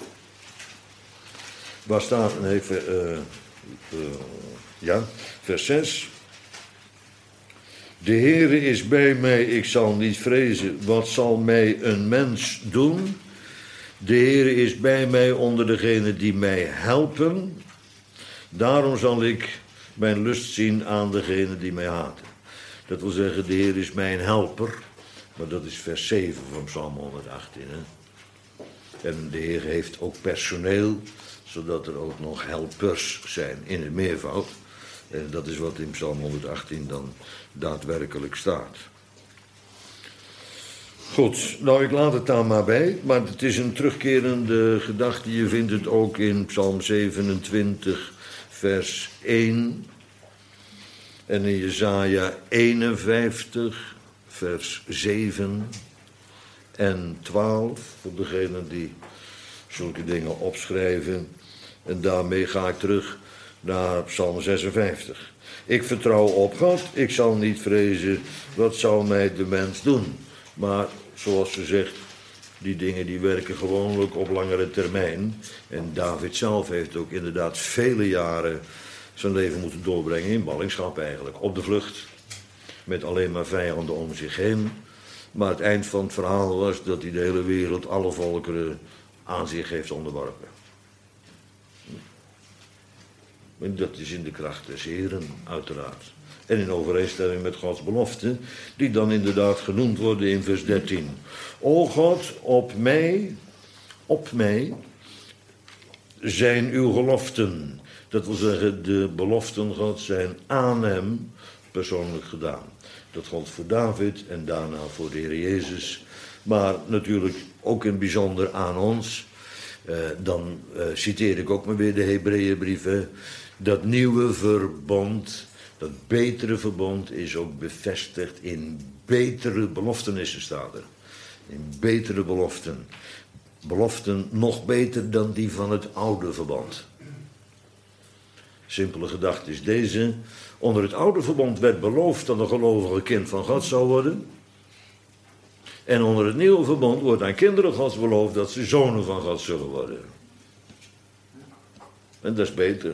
Waar staat, nee, ver, uh, uh, ja, vers zes. De Heere is bij mij, ik zal niet vrezen. Wat zal mij een mens doen? De Heere is bij mij onder degenen die mij helpen. Daarom zal ik mijn lust zien aan degenen die mij haten. Dat wil zeggen, de Heer is mijn helper. Maar dat is vers zeven van Psalm honderdachttien. Hè? En de Heer heeft ook personeel, zodat er ook nog helpers zijn in het meervoud. En dat is wat in Psalm honderdachttien dan daadwerkelijk staat. Goed, nou ik laat het daar maar bij, maar het is een terugkerende gedachte. Je vindt het ook in Psalm zevenentwintig, vers één. En in Jesaja eenenvijftig, vers zeven en twaalf. Voor degenen die zulke dingen opschrijven. En daarmee ga ik terug naar Psalm zesenvijftig. Ik vertrouw op God, ik zal niet vrezen, wat zal mij de mens doen? Maar zoals ze zegt, die dingen die werken gewoonlijk op langere termijn. En David zelf heeft ook inderdaad vele jaren zijn leven moeten doorbrengen in ballingschap eigenlijk. Op de vlucht, met alleen maar vijanden om zich heen. Maar het eind van het verhaal was dat hij de hele wereld, alle volkeren aan zich heeft onderworpen. En dat is in de kracht des Heren, uiteraard. En in overeenstemming met Gods beloften, die dan inderdaad genoemd worden in vers dertien. O God, op mij, op mij zijn uw geloften. Dat wil zeggen, de beloften Gods zijn aan hem persoonlijk gedaan. Dat geldt voor David en daarna voor de Heer Jezus. Maar natuurlijk ook in het bijzonder aan ons. Uh, dan uh, citeer ik ook maar weer de Hebreeënbrieven. Dat nieuwe verbond, dat betere verbond is ook bevestigd in betere beloftenissen, staat er. In betere beloften. Beloften nog beter dan die van het oude verbond. Simpele gedachte is deze. Onder het oude verbond werd beloofd dat een gelovige kind van God zou worden. En onder het nieuwe verbond wordt aan kinderen Gods beloofd dat ze zonen van God zullen worden. En dat is beter.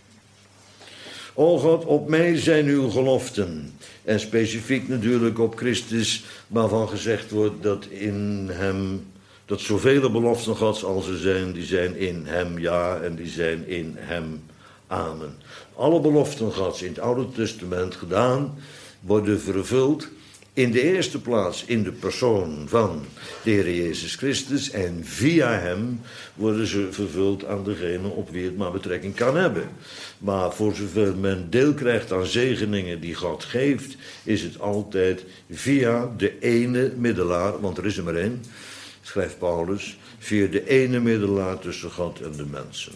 O God, op mij zijn uw geloften. En specifiek natuurlijk op Christus, waarvan gezegd wordt dat in hem, dat zoveel beloften Gods als er zijn, die zijn in hem ja en die zijn in hem amen. Alle beloften Gods in het Oude Testament gedaan, worden vervuld. In de eerste plaats in de persoon van de Heer Jezus Christus. En via hem worden ze vervuld aan degene op wie het maar betrekking kan hebben. Maar voor zover men deel krijgt aan zegeningen die God geeft, is het altijd via de ene middelaar, want er is er maar één, schrijft Paulus, via de ene middelaar tussen God en de mensen.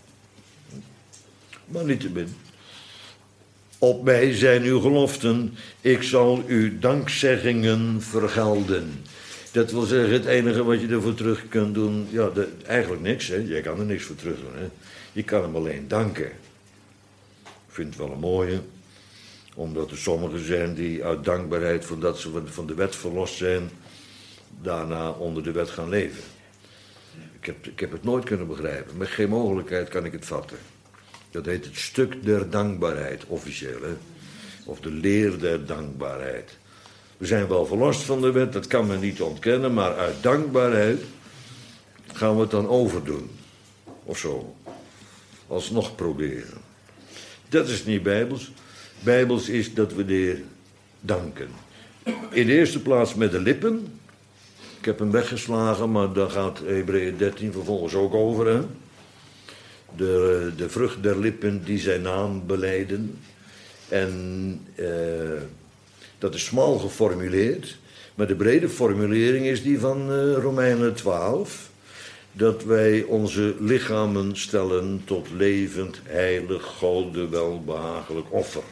Maar niettemin. Op mij zijn uw geloften, ik zal uw dankzeggingen vergelden. Dat wil zeggen, het enige wat je ervoor terug kunt doen, ja, de, eigenlijk niks, hè. Je kan er niks voor terug doen, hè. Je kan hem alleen danken. Ik vind het wel een mooie, omdat er sommigen zijn die uit dankbaarheid, voordat ze van de wet verlost zijn, daarna onder de wet gaan leven. Ik heb, ik heb het nooit kunnen begrijpen, met geen mogelijkheid kan ik het vatten. Dat heet het stuk der dankbaarheid, officieel, hè? Of de leer der dankbaarheid. We zijn wel verlost van de wet, dat kan men niet ontkennen, maar uit dankbaarheid gaan we het dan overdoen. Of zo. Alsnog proberen. Dat is niet bijbels. Bijbels is dat we de Heer danken. In de eerste plaats met de lippen. Ik heb hem weggeslagen, maar daar gaat Hebreeën dertien vervolgens ook over, hè? De, de vrucht der lippen die zijn naam belijden. En eh, dat is smal geformuleerd. Maar de brede formulering is die van eh, Romeinen twaalf. dat wij onze lichamen stellen tot levend, heilig, Gode welbehagelijk offer.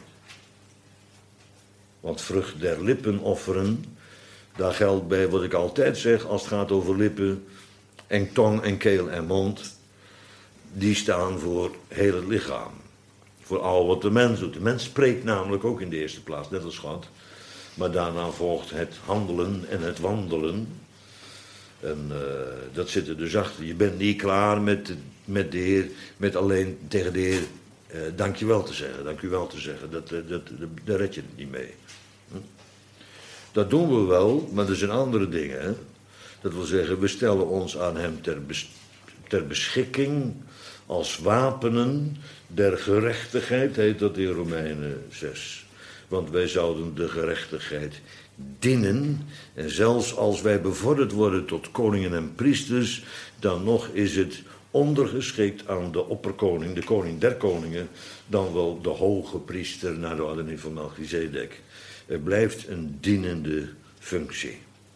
Want vrucht der lippen offeren, daar geldt bij wat ik altijd zeg als het gaat over lippen en tong en keel en mond. Die staan voor heel het lichaam. Voor al wat de mens doet. De mens spreekt namelijk ook in de eerste plaats, net als God. Maar daarna volgt het handelen en het wandelen. En uh, dat zit er dus achter. Je bent niet klaar met de, met de Heer, met alleen tegen de Heer uh, dank je wel te zeggen. Dank u wel te zeggen. Dat, dat, dat, dat, daar red je het niet mee. Hm? Dat doen we wel, maar er zijn andere dingen. Hè? Dat wil zeggen, we stellen ons aan hem ter, bes, ter beschikking als wapenen der gerechtigheid, heet dat in Romeinen zes. Want wij zouden de gerechtigheid dienen. En zelfs als wij bevorderd worden tot koningen en priesters, dan nog is het ondergeschikt aan de opperkoning, de koning der koningen, dan wel de hoge priester naar de ordening van Melchizedek. Er blijft een dienende functie.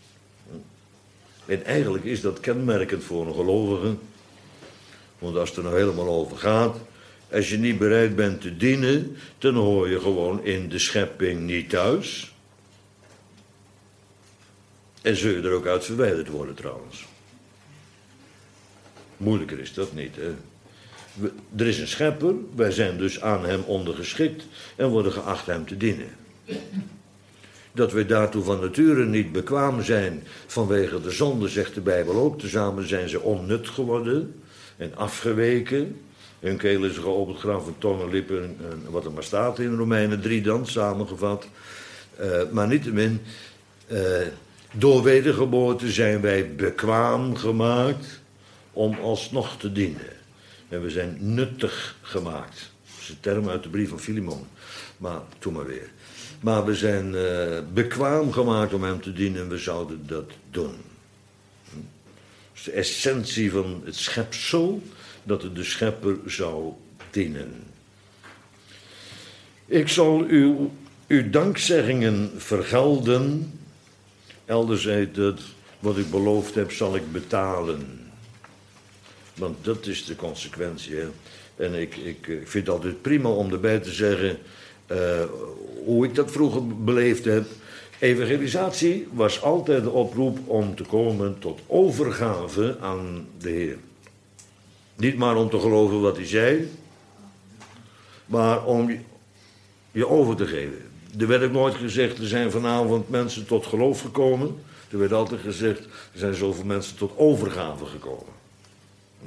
En eigenlijk is dat kenmerkend voor een gelovige. Want als het er nou helemaal over gaat, als je niet bereid bent te dienen, dan hoor je gewoon in de schepping niet thuis. En zul je er ook uit verwijderd worden trouwens. Moeilijker is dat niet, hè. We, er is een schepper, wij zijn dus aan hem ondergeschikt en worden geacht hem te dienen. Dat wij daartoe van nature niet bekwaam zijn vanwege de zonde, zegt de Bijbel ook. Tezamen zijn ze onnut geworden en afgeweken. Hun keel is geopend, graf en tong en lippen, en wat er maar staat in Romeinen drie dan, samengevat. Uh, maar niettemin, uh, door wedergeboorte zijn wij bekwaam gemaakt om alsnog te dienen. En we zijn nuttig gemaakt. Dat is een term uit de brief van Filemon. Maar, doe maar weer. Maar we zijn uh, bekwaam gemaakt om hem te dienen en we zouden dat doen. Dat is de essentie van het schepsel, dat het de schepper zou dienen. Ik zal uw, uw dankzeggingen vergelden. Elders heet het, wat ik beloofd heb, zal ik betalen. Want dat is de consequentie. Hè? En ik, ik, ik vind het altijd prima om erbij te zeggen, Uh, hoe ik dat vroeger beleefd heb. Evangelisatie was altijd de oproep om te komen tot overgave aan de Heer. Niet maar om te geloven wat hij zei, maar om je, je over te geven. Er werd ook nooit gezegd, er zijn vanavond mensen tot geloof gekomen. Er werd altijd gezegd, er zijn zoveel mensen tot overgave gekomen. Hm?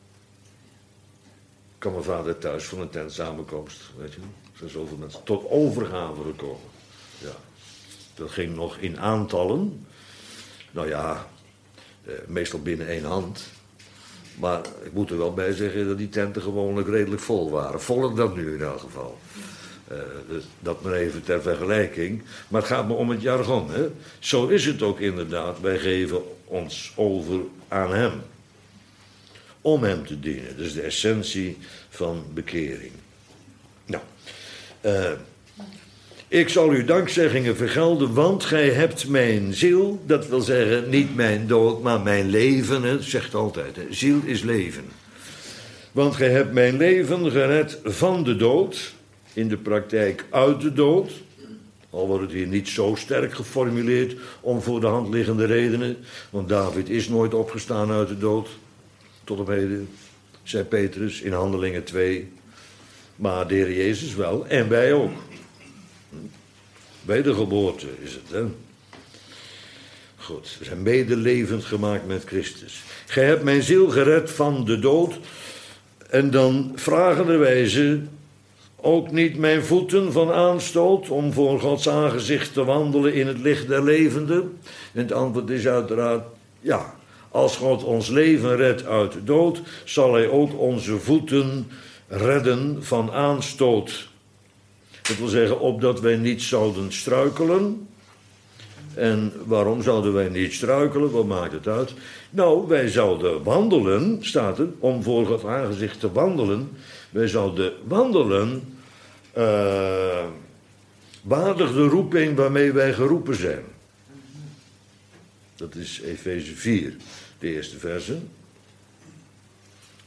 Ik kwam mijn vader thuis van een tentsamenkomst, weet je. Er zijn zoveel mensen tot overgave gekomen. Ja. Dat ging nog in aantallen. Nou ja, eh, meestal binnen één hand. Maar ik moet er wel bij zeggen dat die tenten gewoonlijk redelijk vol waren. Voller dan nu in elk geval. Uh, dus dat maar even ter vergelijking. Maar het gaat me om het jargon. Hè? Zo is het ook inderdaad. Wij geven ons over aan hem. Om hem te dienen. Dat is de essentie van bekering. Nou. Uh, ik zal uw dankzeggingen vergelden, want gij hebt mijn ziel, dat wil zeggen niet mijn dood, maar mijn leven, het zegt altijd, hè, ziel is leven. Want gij hebt mijn leven gered van de dood, in de praktijk uit de dood, al wordt het hier niet zo sterk geformuleerd om voor de hand liggende redenen, want David is nooit opgestaan uit de dood, tot op heden, zei Petrus in Handelingen twee. Maar de Heer Jezus wel, en wij ook. Wedergeboorte is het, hè. Goed, we zijn medelevend gemaakt met Christus. Gij hebt mijn ziel gered van de dood. En dan vragenderwijze ook niet mijn voeten van aanstoot om voor Gods aangezicht te wandelen in het licht der levenden. En het antwoord is uiteraard ja. Als God ons leven redt uit de dood, zal hij ook onze voeten redden van aanstoot. Dat wil zeggen, opdat wij niet zouden struikelen. En waarom zouden wij niet struikelen? Wat maakt het uit? Nou, wij zouden wandelen, staat er, om voor Gods aangezicht te wandelen. Wij zouden wandelen, uh, waardig de roeping waarmee wij geroepen zijn. Dat is Efeze vier, de eerste verse.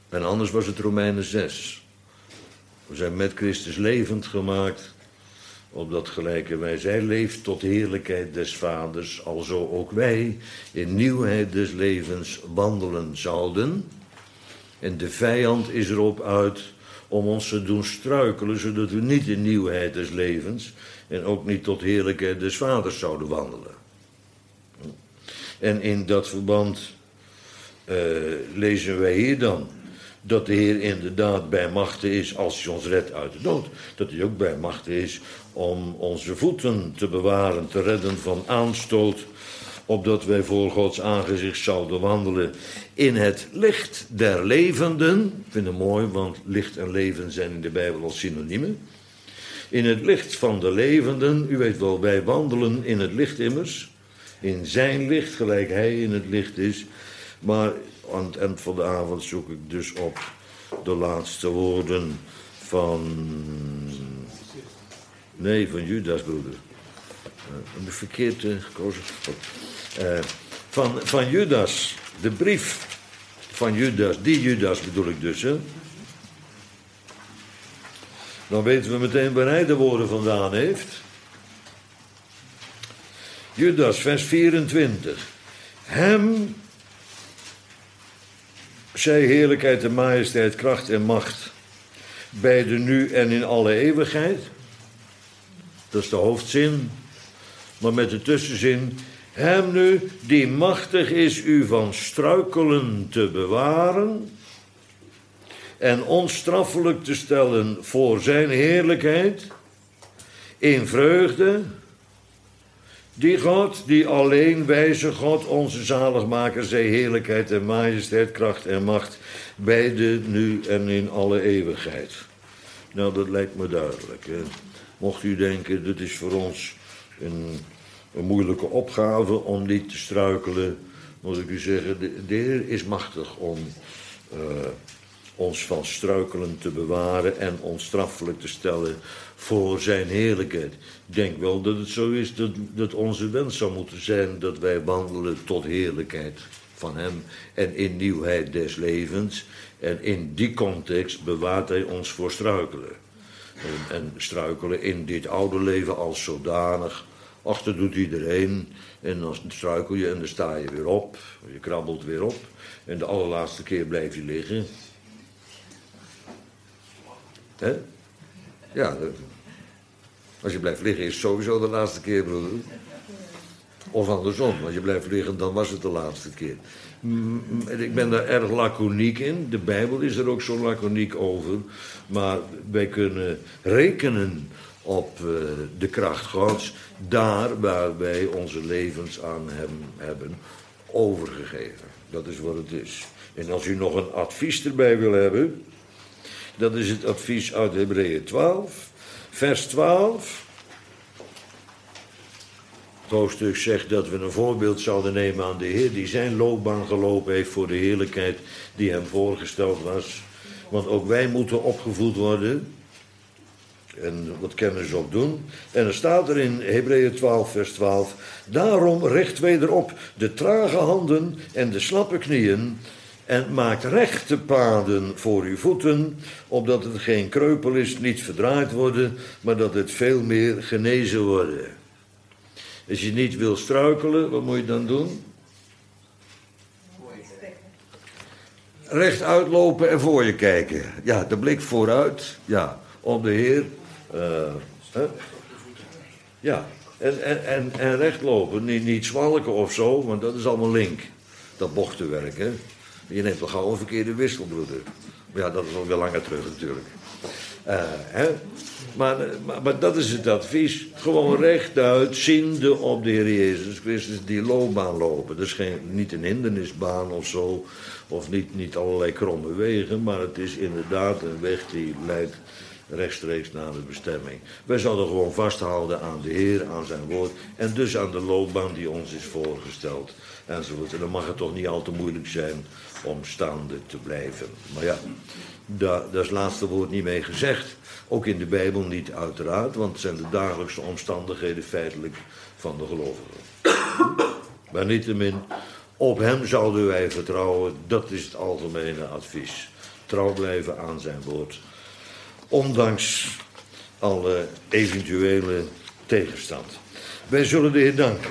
En anders was het Romeinen zes. We zijn met Christus levend gemaakt, opdat gelijke wij zij leeft tot heerlijkheid des Vaders, alzo ook wij in nieuwheid des levens wandelen zouden. En de vijand is erop uit om ons te doen struikelen, zodat we niet in nieuwheid des levens en ook niet tot heerlijkheid des Vaders zouden wandelen. En in dat verband uh, lezen wij hier dan dat de Heer inderdaad bij machte is als hij ons redt uit de dood. Dat hij ook bij machte is om onze voeten te bewaren, te redden van aanstoot, opdat wij voor Gods aangezicht zouden wandelen in het licht der levenden. Ik vind het mooi, want licht en leven zijn in de Bijbel als synoniemen. In het licht van de levenden, u weet wel, wij wandelen in het licht immers. In zijn licht, gelijk hij in het licht is. Maar aan het eind van de avond zoek ik dus op de laatste woorden van... Nee, van Judas, broeder. Uh, verkeerd uh, gekozen. Uh, van, van Judas, de brief van Judas, die Judas bedoel ik dus, hè. Dan weten we meteen waar hij de woorden vandaan heeft. Judas, vers vierentwintig. Hem zij heerlijkheid en majesteit, kracht en macht, beide nu en in alle eeuwigheid. Dat is de hoofdzin. Maar met de tussenzin. Hem nu, die machtig is u van struikelen te bewaren en onstraffelijk te stellen voor zijn heerlijkheid, in vreugde, die God, die alleen wijze God, onze zaligmaker, zij heerlijkheid en majesteit, kracht en macht, beide nu en in alle eeuwigheid. Nou, dat lijkt me duidelijk. Hè? Mocht u denken, dit is voor ons een, een moeilijke opgave om niet te struikelen, moet ik u zeggen, de, de Heer is machtig om uh, ons van struikelen te bewaren en onstraffelijk te stellen voor zijn heerlijkheid. Ik denk wel dat het zo is dat, dat onze wens zou moeten zijn dat wij wandelen tot heerlijkheid van hem en in nieuwheid des levens. En in die context bewaart hij ons voor struikelen. En, en struikelen in dit oude leven als zodanig. Ach, dat doet iedereen. En dan struikel je en dan sta je weer op. Je krabbelt weer op. En de allerlaatste keer blijf je liggen. Hè? Ja, als je blijft liggen is het sowieso de laatste keer, broeder. Of andersom, als je blijft liggen, dan was het de laatste keer. Ik ben daar erg laconiek in. De Bijbel is er ook zo laconiek over. Maar wij kunnen rekenen op uh, de kracht Gods, daar waar wij onze levens aan hem hebben overgegeven. Dat is wat het is. En als u nog een advies erbij wil hebben, dat is het advies uit Hebreeën twaalf, vers twaalf. Het hoofdstuk zegt dat we een voorbeeld zouden nemen aan de Heer, die zijn loopbaan gelopen heeft voor de heerlijkheid die hem voorgesteld was. Want ook wij moeten opgevoed worden en wat kennis op doen. En er staat er in Hebreeën twaalf, vers twaalf. Daarom richt wederop de trage handen en de slappe knieën en maakt rechte paden voor uw voeten, opdat het geen kreupel is, niet verdraaid worden, maar dat het veel meer genezen worden. Als je niet wil struikelen, wat moet je dan doen? Recht uitlopen en voor je kijken. Ja, de blik vooruit. Ja, om de Heer. Uh, hè? Ja, en, en, en, en recht lopen. Niet, niet zwalken of zo, want dat is allemaal link. Dat bochtenwerk, hè. Je neemt toch gauw een verkeerde wissel, broeder. Ja, dat is al weer langer terug natuurlijk. Uh, hè? Maar, maar, maar dat is het advies. Gewoon rechtuit, ziende op de Heer Jezus Christus, die loopbaan lopen. Dat is geen, niet een hindernisbaan of zo, of niet, niet allerlei kromme wegen, maar het is inderdaad een weg die leidt rechtstreeks naar de bestemming. Wij zouden gewoon vasthouden aan de Heer, aan zijn woord, en dus aan de loopbaan die ons is voorgesteld, enzovoort. En dan mag het toch niet al te moeilijk zijn om staande te blijven. Maar ja, daar, daar is het laatste woord niet mee gezegd. Ook in de Bijbel niet uiteraard, want het zijn de dagelijkse omstandigheden feitelijk van de gelovigen. Maar niettemin, op hem zouden wij vertrouwen, dat is het algemene advies. trouw blijven aan zijn woord. Ondanks alle eventuele tegenstand. Wij zullen de Heer danken.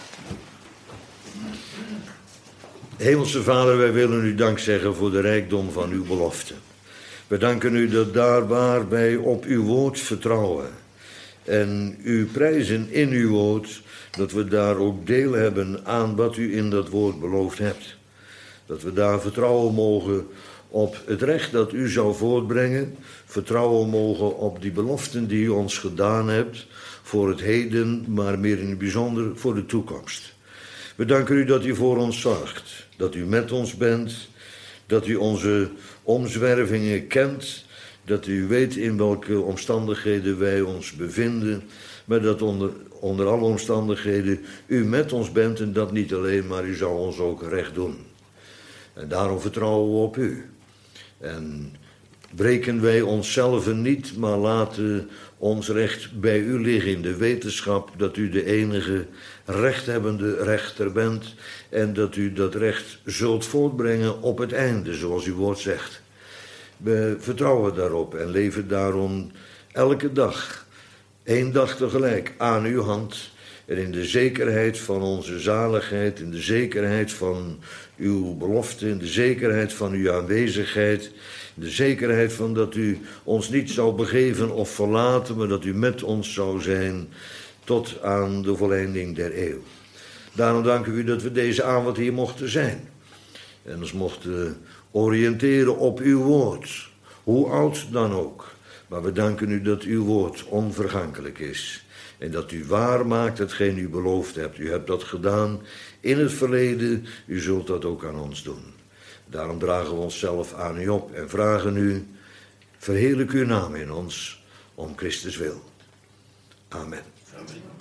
Hemelse Vader, wij willen u dank zeggen voor de rijkdom van uw belofte. We danken u dat daar waar wij op uw woord vertrouwen en u prijzen in uw woord, dat we daar ook deel hebben aan wat u in dat woord beloofd hebt. Dat we daar vertrouwen mogen op het recht dat u zou voortbrengen, vertrouwen mogen op die beloften die u ons gedaan hebt voor het heden, maar meer in het bijzonder voor de toekomst. We danken u dat u voor ons zorgt, dat u met ons bent, dat u onze omzwervingen kent, dat u weet in welke omstandigheden wij ons bevinden, maar dat onder, onder alle omstandigheden u met ons bent en dat niet alleen, maar u zal ons ook recht doen. En daarom vertrouwen we op u. En breken wij onszelf niet, maar laten ons recht bij u liggen in de wetenschap dat u de enige rechthebbende rechter bent en dat u dat recht zult voortbrengen op het einde, zoals uw woord zegt. We vertrouwen daarop en leven daarom elke dag, één dag tegelijk, aan uw hand en in de zekerheid van onze zaligheid, in de zekerheid van uw belofte, in de zekerheid van uw aanwezigheid, in de zekerheid van dat u ons niet zou begeven of verlaten, maar dat u met ons zou zijn tot aan de volleinding der eeuw. Daarom danken we u dat we deze avond hier mochten zijn en ons mochten oriënteren op uw woord, hoe oud dan ook. Maar we danken u dat uw woord onvergankelijk is en dat u waar maakt hetgeen u beloofd hebt. U hebt dat gedaan in het verleden, u zult dat ook aan ons doen. Daarom dragen we onszelf aan u op en vragen u, verheerlijk uw naam in ons, om Christus wil. Amen. Amen.